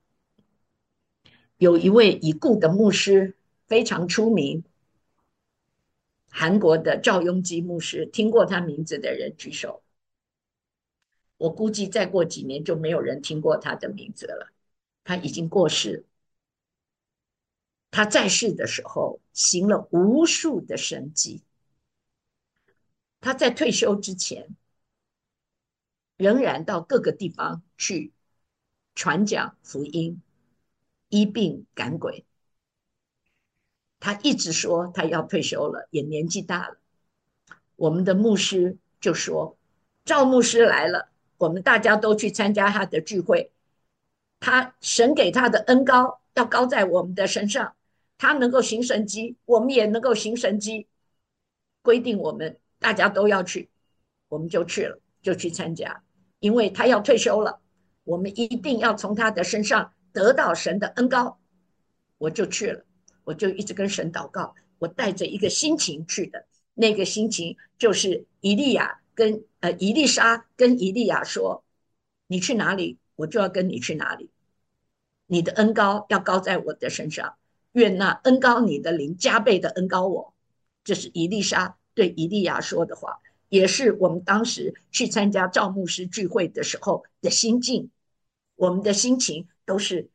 有一位已故的牧师非常出名，韩国的赵雍基牧师，听过他名字的人举手。我估计再过几年就没有人听过他的名字了，他已经过世。他在世的时候行了无数的神迹。他在退休之前，仍然到各个地方去传讲福音、医病赶鬼。他一直说他要退休了，也年纪大了。我们的牧师就说：“赵牧师来了，我们大家都去参加他的聚会。他神给他的恩膏要高在我们的身上，他能够行神迹，我们也能够行神迹。规定我们大家都要去，我们就去了，就去参加。因为他要退休了，我们一定要从他的身上得到神的恩膏。我就去了，我就一直跟神祷告，我带着一个心情去的。那个心情就是以利亚跟呃以利沙跟以利亚说：你去哪里，我就要跟你去哪里。你的恩膏要高在我的身上，愿那恩膏你的灵加倍的恩膏我。这是以利沙对以利亚说的话，也是我们当时去参加赵牧师聚会的时候的心境。我们的心情都是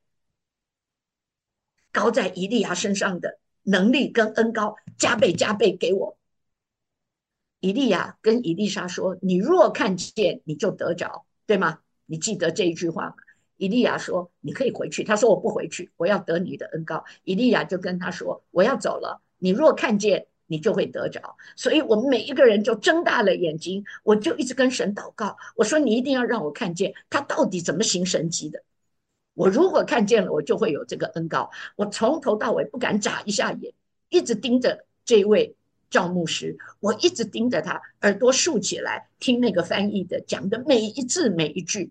高在以利亚身上的能力跟恩高加倍加倍给我。以利亚跟以利沙说：“你若看见，你就得着，对吗？你记得这一句话吗？”以利亚说：“你可以回去。”他说：“我不回去，我要得你的恩高。”以利亚就跟他说：“我要走了，你若看见，你就会得着。”所以，我们每一个人就睁大了眼睛，我就一直跟神祷告，我说：“你一定要让我看见他到底怎么行神迹的。我如果看见了，我就会有这个恩高。我从头到尾不敢眨一下眼，一直盯着这位赵牧师，我一直盯着他，耳朵竖起来听那个翻译的讲的每一字每一句，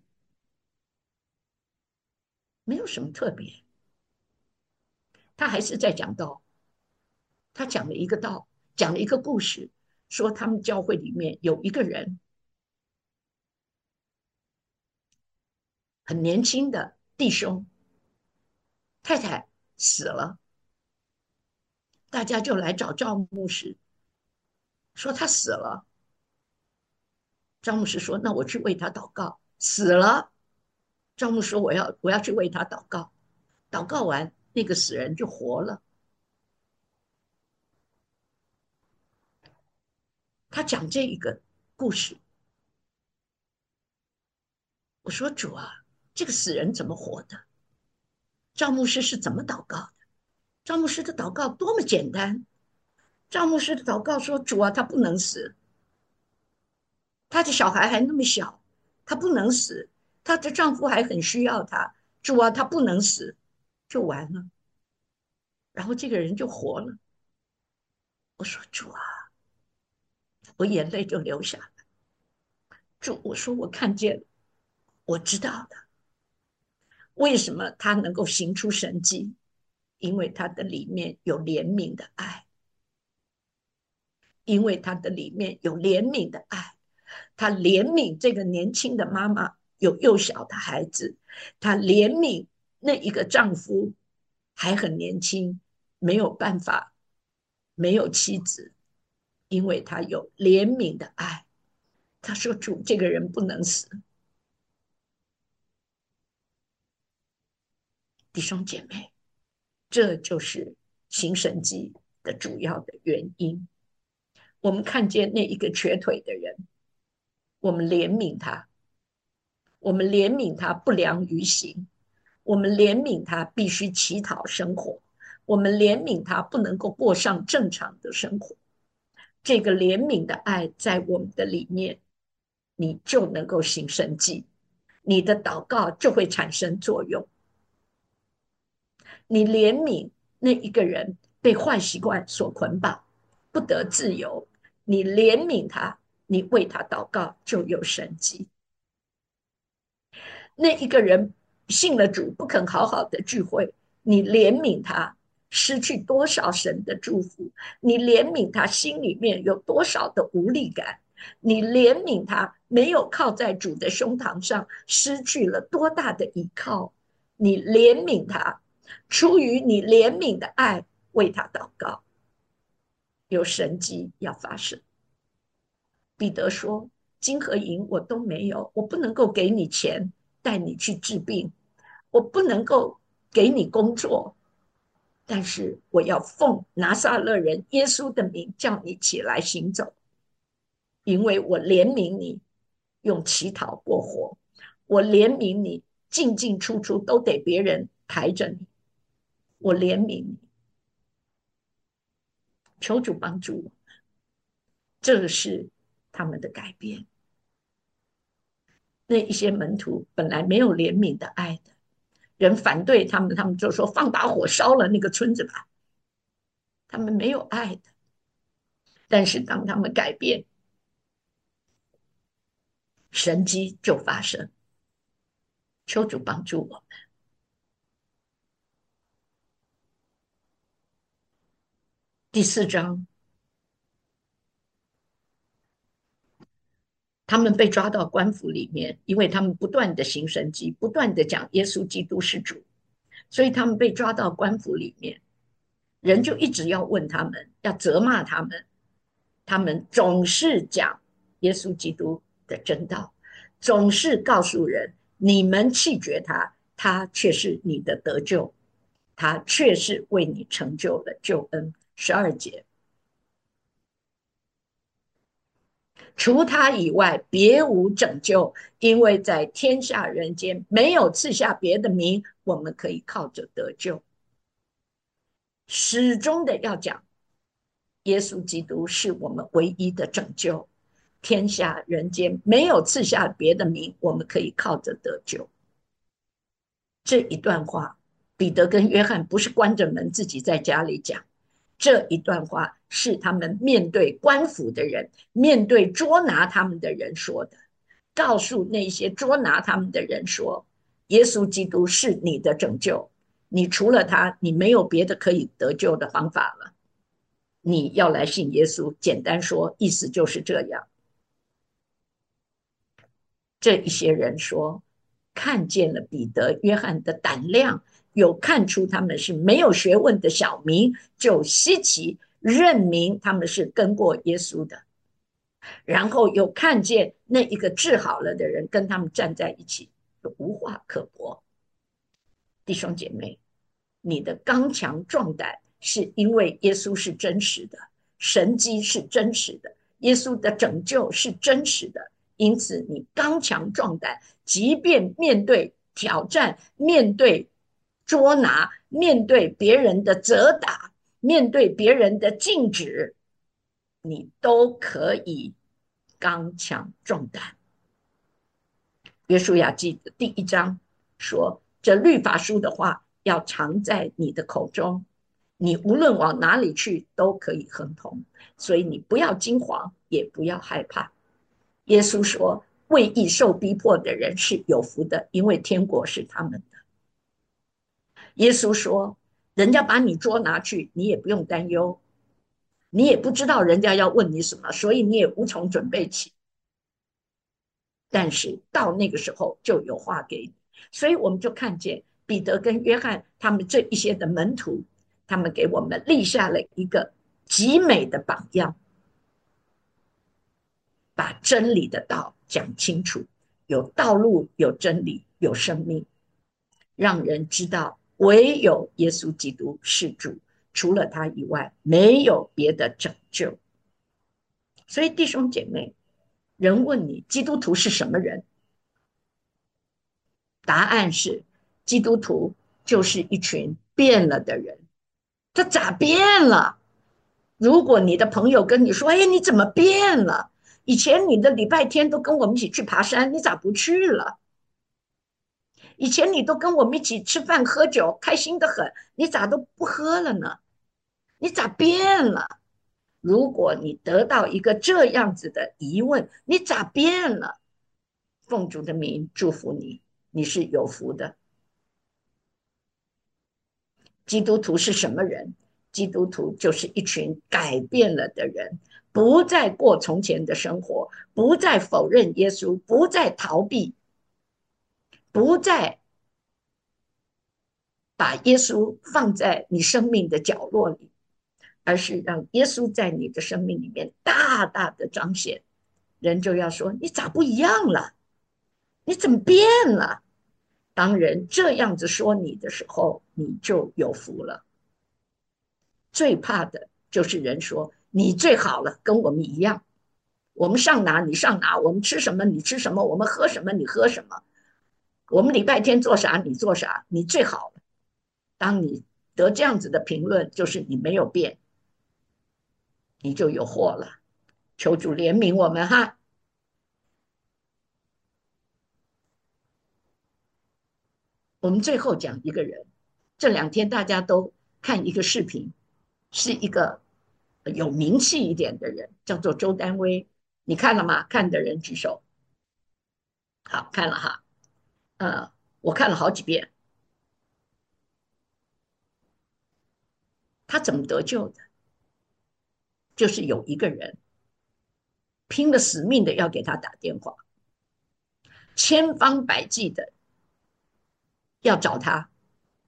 没有什么特别。他还是在讲道，他讲了一个道，讲了一个故事，说他们教会里面有一个人很年轻的弟兄，太太死了，大家就来找赵牧师，说他死了。张牧师说：“那我去为他祷告。”死了，张牧师说：“我要我要去为他祷告。”祷告完，那个死人就活了。他讲这一个故事，我说：“主啊，这个死人怎么活的？”赵牧师是怎么祷告的？赵牧师的祷告多么简单！赵牧师的祷告说：“主啊，他不能死，他的小孩还那么小，他不能死，她的丈夫还很需要他。主啊，他不能死，就完了。”然后这个人就活了。我说：“主啊！”我眼泪就流下来。主，我说我看见了，我知道了，为什么他能够行出神迹？因为他的里面有怜悯的爱，因为他的里面有怜悯的爱，他怜悯这个年轻的妈妈有幼小的孩子，他怜悯那一个丈夫还很年轻，没有办法，没有妻子，因为他有怜悯的爱。他说：“主，这个人不能死。”弟兄姐妹，这就是行神迹的主要的原因。我们看见那一个瘸腿的人，我们怜悯他，我们怜悯他不良于行，我们怜悯他必须乞讨生活，我们怜悯他不能够过上正常的生活。这个怜悯的爱在我们的里面，你就能够行神迹，你的祷告就会产生作用。你怜悯那一个人被坏习惯所捆绑，不得自由，你怜悯他，你为他祷告，就有神迹。那一个人信了主，不肯好好的聚会，你怜悯他，失去多少神的祝福？你怜悯他心里面有多少的无力感？你怜悯他没有靠在主的胸膛上，失去了多大的依靠？你怜悯他，出于你怜悯的爱，为他祷告，有神迹要发生。彼得说：金和银我都没有，我不能够给你钱带你去治病，我不能够给你工作，但是我要奉拿撒勒人耶稣的名叫你起来行走，因为我怜悯你用乞讨过活，我怜悯你进进出出都得别人抬着你，我怜悯你，求主帮助我。这是他们的改变。那一些门徒本来没有怜悯的爱的人，反对他们，他们就说放把火烧了那个村子吧。他们没有爱的，但是当他们改变，神迹就发生。求主帮助我。第四章，他们被抓到官府里面，因为他们不断的行神迹，不断的讲耶稣基督是主，所以他们被抓到官府里面。人就一直要问他们，要责骂他们， 他们总是讲耶稣基督的真道，总是告诉人，你们弃绝他，他却是你的得救，他却是为你成就了救恩。十二节，除他以外，别无拯救，因为在天下人间没有赐下别的名，我们可以靠着得救。始终的要讲，耶稣基督是我们唯一的拯救，天下人间没有赐下别的名，我们可以靠着得救。这一段话，彼得跟约翰不是关着门自己在家里讲，这一段话是他们面对官府的人，面对捉拿他们的人说的，告诉那些捉拿他们的人说，耶稣基督是你的拯救，你除了他，你没有别的可以得救的方法了。你要来信耶稣，简单说，意思就是这样。这一些人说，看见了彼得、约翰的胆量，有看出他们是没有学问的小民，就稀奇，认明他们是跟过耶稣的。然后又看见那一个治好了的人跟他们站在一起，无话可驳。弟兄姐妹，你的刚强壮胆是因为耶稣是真实的，神迹是真实的，耶稣的拯救是真实的，因此你刚强壮胆，即便面对挑战，面对捉拿，面对别人的责打，面对别人的禁止，你都可以刚强壮胆。约书亚记的第一章说，这律法书的话要藏在你的口中，你无论往哪里去都可以亨通，所以你不要惊惶，也不要害怕。耶稣说，为义受逼迫的人是有福的，因为天国是他们的。耶稣说，人家把你捉拿去，你也不用担忧，你也不知道人家要问你什么，所以你也无从准备起。但是到那个时候就有话给你，所以我们就看见彼得跟约翰他们这一些的门徒，他们给我们立下了一个极美的榜样，把真理的道讲清楚，有道路，有真理，有生命，让人知道唯有耶稣基督是主，除了他以外没有别的拯救。所以弟兄姐妹，人问你基督徒是什么人，答案是基督徒就是一群变了的人。他咋变了？如果你的朋友跟你说，哎，你怎么变了？以前你的礼拜天都跟我们一起去爬山，你咋不去了？以前你都跟我们一起吃饭喝酒，开心的很，你咋都不喝了呢？你咋变了？如果你得到一个这样子的疑问，你咋变了？奉主的名祝福你，你是有福的。基督徒是什么人？基督徒就是一群改变了的人，不再过从前的生活，不再否认耶稣，不再逃避，不再把耶稣放在你生命的角落里，而是让耶稣在你的生命里面大大的彰显。人就要说，你咋不一样了？你怎么变了？当人这样子说你的时候，你就有福了。最怕的就是人说你最好了，跟我们一样，我们上哪你上哪，我们吃什么你吃什么，我们喝什么你喝什么，我们礼拜天做啥你做啥，你最好了。当你得这样子的评论，就是你没有变，你就有祸了。求主怜悯我们哈。我们最后讲一个人，这两天大家都看一个视频，是一个有名气一点的人，叫做周丹薇。你看了吗？看的人举手。好，看了哈。呃，我看了好几遍。他怎么得救的？就是有一个人拼了死命的要给他打电话，千方百计的要找他，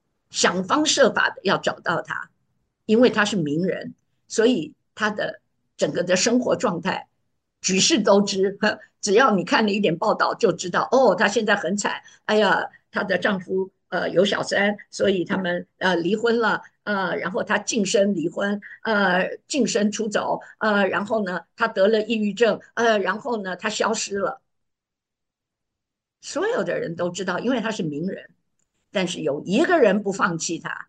想方设法的要找到他，因为他是名人，所以他的整个的生活状态，举世都知。只要你看了一点报道，就知道哦，她现在很惨。哎呀，她的丈夫呃有小三，所以他们呃离婚了。呃，然后她净身离婚，呃，净身出走，呃，然后呢，她得了抑郁症，呃，然后呢，她消失了。所有的人都知道，因为他是名人。但是有一个人不放弃他，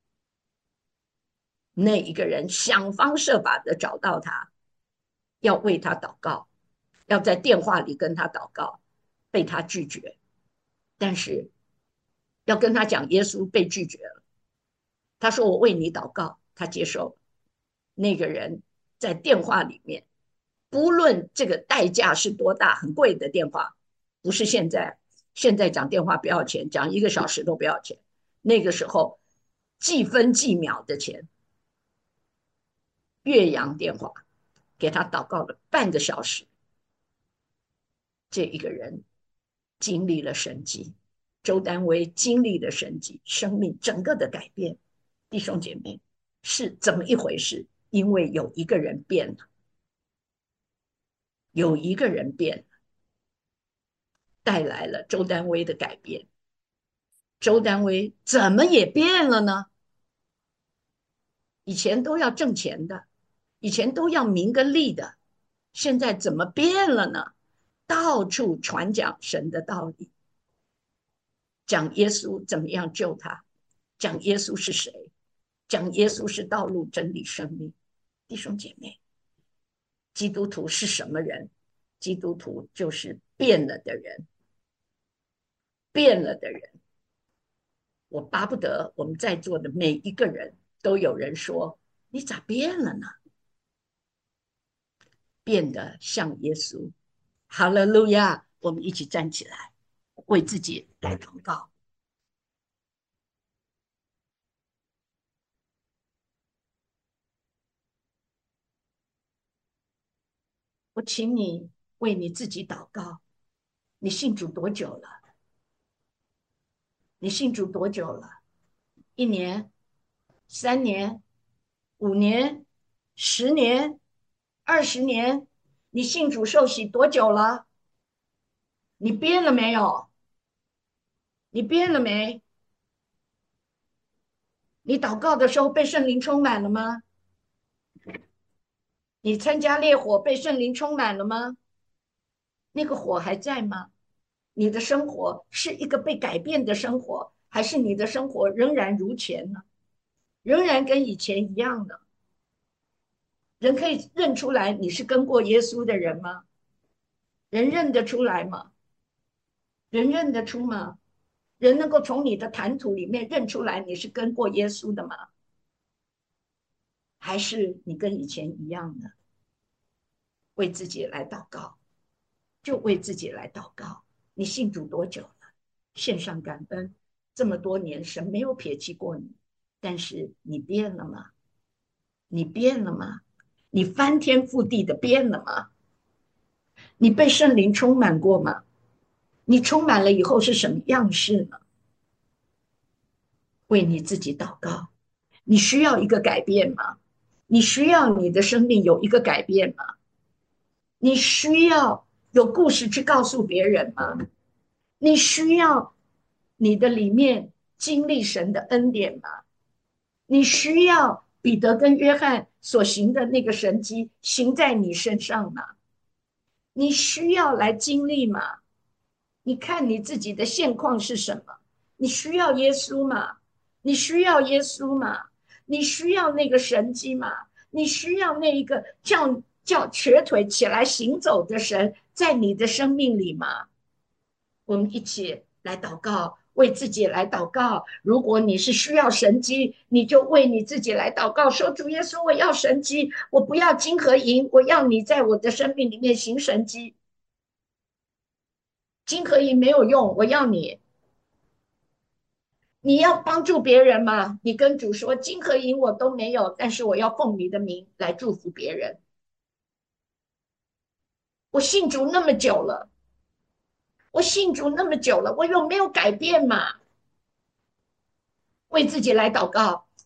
那一个人想方设法的找到他，要为他祷告，要在电话里跟他祷告，被他拒绝。但是要跟他讲耶稣被拒绝了，他说我为你祷告，他接受。那个人在电话里面，不论这个代价是多大，很贵的电话，不是现在，现在讲电话不要钱，讲一个小时都不要钱。那个时候计分计秒的钱，岳阳电话给他祷告了半个小时。这一个人经历了神迹，周丹薇经历了神迹，生命整个的改变。弟兄姐妹，是怎么一回事？因为有一个人变了，有一个人变了，带来了周丹薇的改变。周丹薇怎么也变了呢？以前都要挣钱的，以前都要名跟利的，现在怎么变了呢？到处传讲神的道理，讲耶稣怎么样救他，讲耶稣是谁，讲耶稣是道路、真理、生命。弟兄姐妹，基督徒是什么人？基督徒就是变了的人，变了的人。我巴不得我们在座的每一个人都有人说：你咋变了呢？变得像耶稣。哈利路亚！我们一起站起来，为自己来祷告。我请你为你自己祷告。你信主多久了？你信主多久了？一年、三年、五年、十年、二十年？你信主受洗多久了？你变了没有？你变了没？你祷告的时候被圣灵充满了吗？你参加烈火被圣灵充满了吗？那个火还在吗？你的生活是一个被改变的生活，还是你的生活仍然如前呢？仍然跟以前一样呢？人可以认出来你是跟过耶稣的人吗？人认得出来吗？人认得出吗？人能够从你的谈吐里面认出来你是跟过耶稣的吗？还是你跟以前一样呢？为自己来祷告，就为自己来祷告。你信主多久了？献上感恩，这么多年神没有撇弃过你，但是你变了吗？你变了吗？你翻天覆地的变了吗？你被圣灵充满过吗？你充满了以后是什么样式呢？为你自己祷告。你需要一个改变吗？你需要你的生命有一个改变吗？你需要有故事去告诉别人吗？你需要你的里面经历神的恩典吗？你需要彼得跟约翰所行的那个神迹行在你身上吗？你需要来经历吗？你看你自己的现况是什么？你需要耶稣吗？你需要耶稣吗？你需要那个神迹吗？你需要那一个叫叫瘸腿起来行走的神在你的生命里吗？我们一起来祷告，为自己来祷告。如果你是需要神迹，你就为你自己来祷告，说主耶稣，我要神迹，我不要金和银，我要你在我的生命里面行神迹。金和银没有用，我要你。你要帮助别人吗？你跟主说，金和银我都没有，但是我要奉你的名来祝福别人。我信主那么久了，我信主那么久了，我有没有改变嘛？为自己来祷告。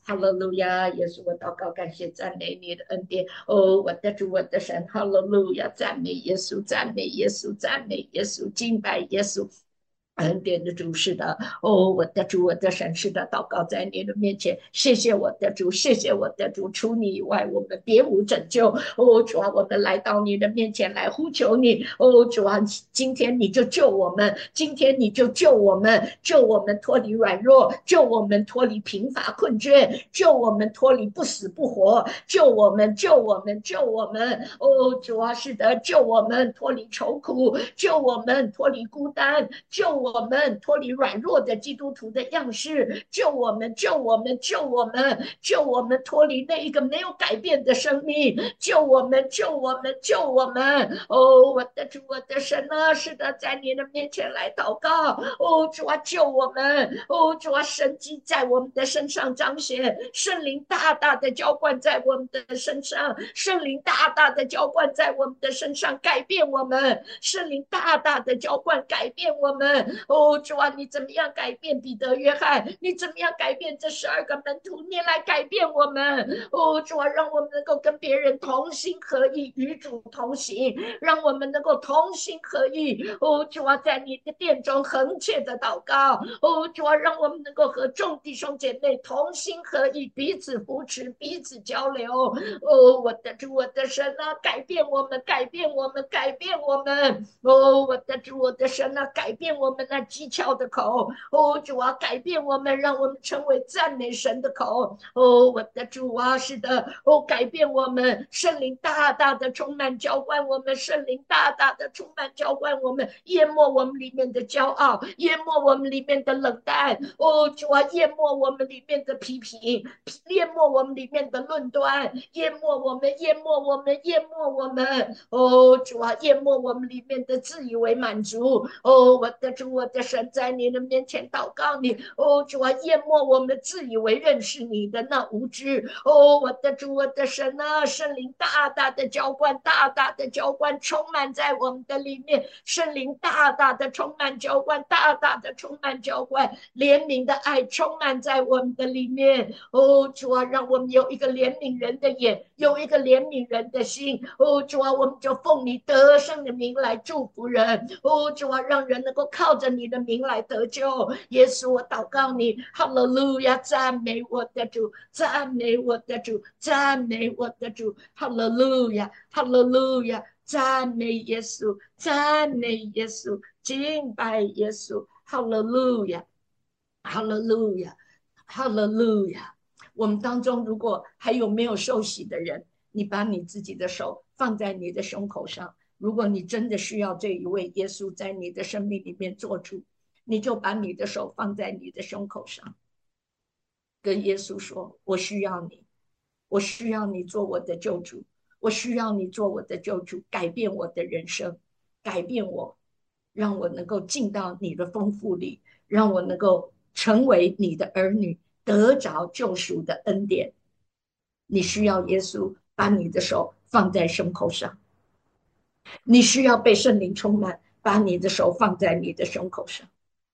哈利路亚！耶稣，我祷告，感谢赞美你的恩典。哦，我的主，我的神，哈利路亚！赞美耶稣，赞美耶稣，赞美耶稣，敬拜耶稣。恩典的主是的，哦，我的主，我的神是的，祷告在你的面前，谢谢我的主，谢谢我的主，除你以外，我们别无拯救。哦，主啊，我们来到你的面前来呼求你。哦，主啊，今天你就救我们，今天你就救我们，救我们脱离软弱，救我们脱离贫乏困倦，救我们脱离不死不活，救我们，救我们，救我们。哦，主啊，是的，救我们脱离愁苦，救我们脱离孤单，救我们脱离软弱的基督徒的样式，救我们，救我们，救我们，救我们脱离那一个没有改变的生命，救我们，救我们，救我们。哦，我的主，我的神啊，是的，在你的面前来祷告。哦，主啊，救我们。哦，主啊，神迹在我们的身上彰显，圣灵大大的浇灌在我们的身上，圣灵大大的浇灌在我们的身上，改变我们。圣灵大大的浇灌，改变我们。哦，主啊，你怎么样改变彼得、约翰？你怎么样改变这十二个门徒？你来改变我们。哦，主啊，让我们能够跟别人同心合意，与主同行，让我们能够同心合意。哦，主啊，在你的殿中恒切的祷告。哦，主啊，让我们能够和众弟兄姐妹同心合意，彼此扶持，彼此交流。哦，我的主，我的神啊，改变我们，改变我们，改变我们。哦，我的主，我的神啊，改变我们那讥诮的口。哦，主啊，改变我们，让我们成为赞美神的口。哦，我的主啊，是的，哦，改变我们，圣灵大大的充满浇灌我们，圣灵大大的充满浇灌我们，淹没我们里面的骄傲，淹没我们里面的冷淡。哦，主啊，淹没我们里面的批评，淹没我们里面的论断，淹没我们，淹没我们，淹没我们。哦，主啊，淹没我们里面的自以为满足。哦，我的主，我的神，在你的面前祷告你。哦，主啊，淹没我们自以为认识你的那无知。哦，我的主，我的神啊，圣灵大大的浇灌，大大的浇灌，充满在我们的里面。圣灵大大的充满浇灌，大大的充满浇灌，怜悯的爱充满在我们的里面。哦，主啊，让我们有一个怜悯人的眼，有一个怜悯人的心。哦，主啊，我们就奉你得胜的名来祝福人。哦，主啊，让人能够靠着你的名来得救。耶稣，我祷告你，哈利路亚，赞美我的主，赞美我的主，赞美我的主，哈利路亚，哈利路亚，赞美耶稣，赞美耶稣，敬拜耶稣，哈利路亚，哈利路亚，哈利路亚。我们当中如果还有没有受洗的人，你把你自己的手放在你的胸口上。如果你真的需要这一位耶稣在你的生命里面做主，你就把你的手放在你的胸口上，跟耶稣说：我需要你，我需要你做我的救主，我需要你做我的救主，改变我的人生，改变我，让我能够进到你的丰富里，让我能够成为你的儿女，得着救赎的恩典。你需要耶稣把你的手放在胸口上，你需要被圣灵充满，把你的手放在你的胸口上。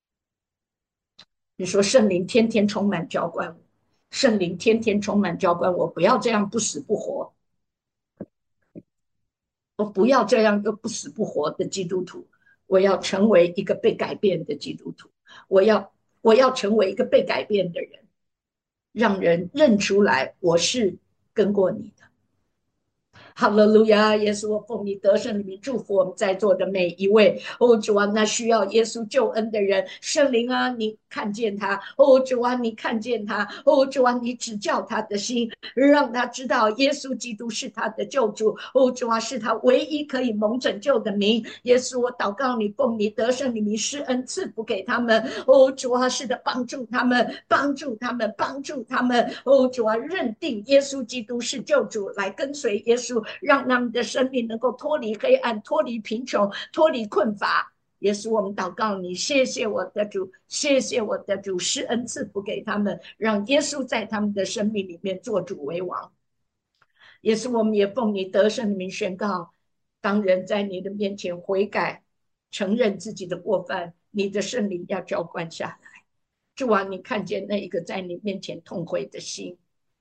你说圣灵天天充满浇灌我，圣灵天天充满浇灌我，不要这样不死不活，我不要这样一个不死不活的基督徒，我要成为一个被改变的基督徒，我要我要成为一个被改变的人，让人认出来我是跟过你的。哈利路亚！耶稣，我奉你得胜的名祝福我们在座的每一位。哦，主啊，那需要耶稣救恩的人，圣灵啊，你看见他。哦，主啊，你看见他。哦，主啊，你指教他的心，让他知道耶稣基督是他的救主。哦，主啊，是他唯一可以蒙拯救的名。耶稣，我祷告你，奉你得胜的名施恩赐福给他们。哦，主啊，是的，帮助他们，帮助他们，帮助他们。哦，主啊，认定耶稣基督是救主，来跟随耶稣。让他们的生命能够脱离黑暗，脱离贫穷，脱离困乏。耶稣，我们祷告你，谢谢我的主，谢谢我的主，施恩赐福给他们，让耶稣在他们的生命里面做主为王。耶稣，我们也奉你得胜的名宣告，当人在你的面前悔改，承认自己的过犯，你的圣灵要浇灌下来。主啊，你看见那一个在你面前痛悔的心，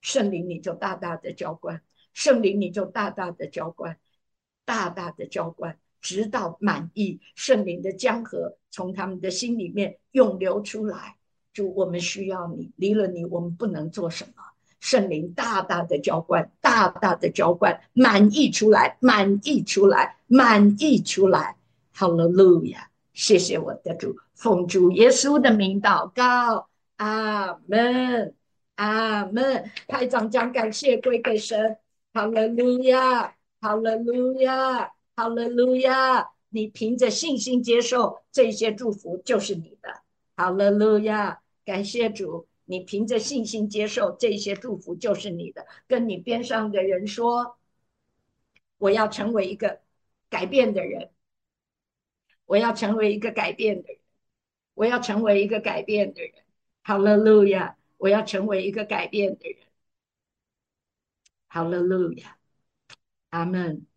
圣灵你就大大的浇灌，圣灵你就大大的浇灌，大大的浇灌，直到满意。圣灵的江河从他们的心里面涌流出来。主，我们需要你，离了你，我们不能做什么。圣灵大大的浇灌，大大的浇灌，满溢出来，满溢出来，满溢出来。哈利路亚！谢谢我的主，奉主耶稣的名祷告，阿门，阿门。台长将感谢归给神，哈利路亚，哈利路亚，哈利路亚。你凭着信心接受这些祝福，就是你的。哈利路亚，感谢主。你凭着信心接受这些祝福，就是你的。跟你边上的人说，我要成为一个改变的人，我要成为一个改变的人，我要成为一个改变的人。哈利路亚！我要成为一个改变的人。哈利路亚！阿门。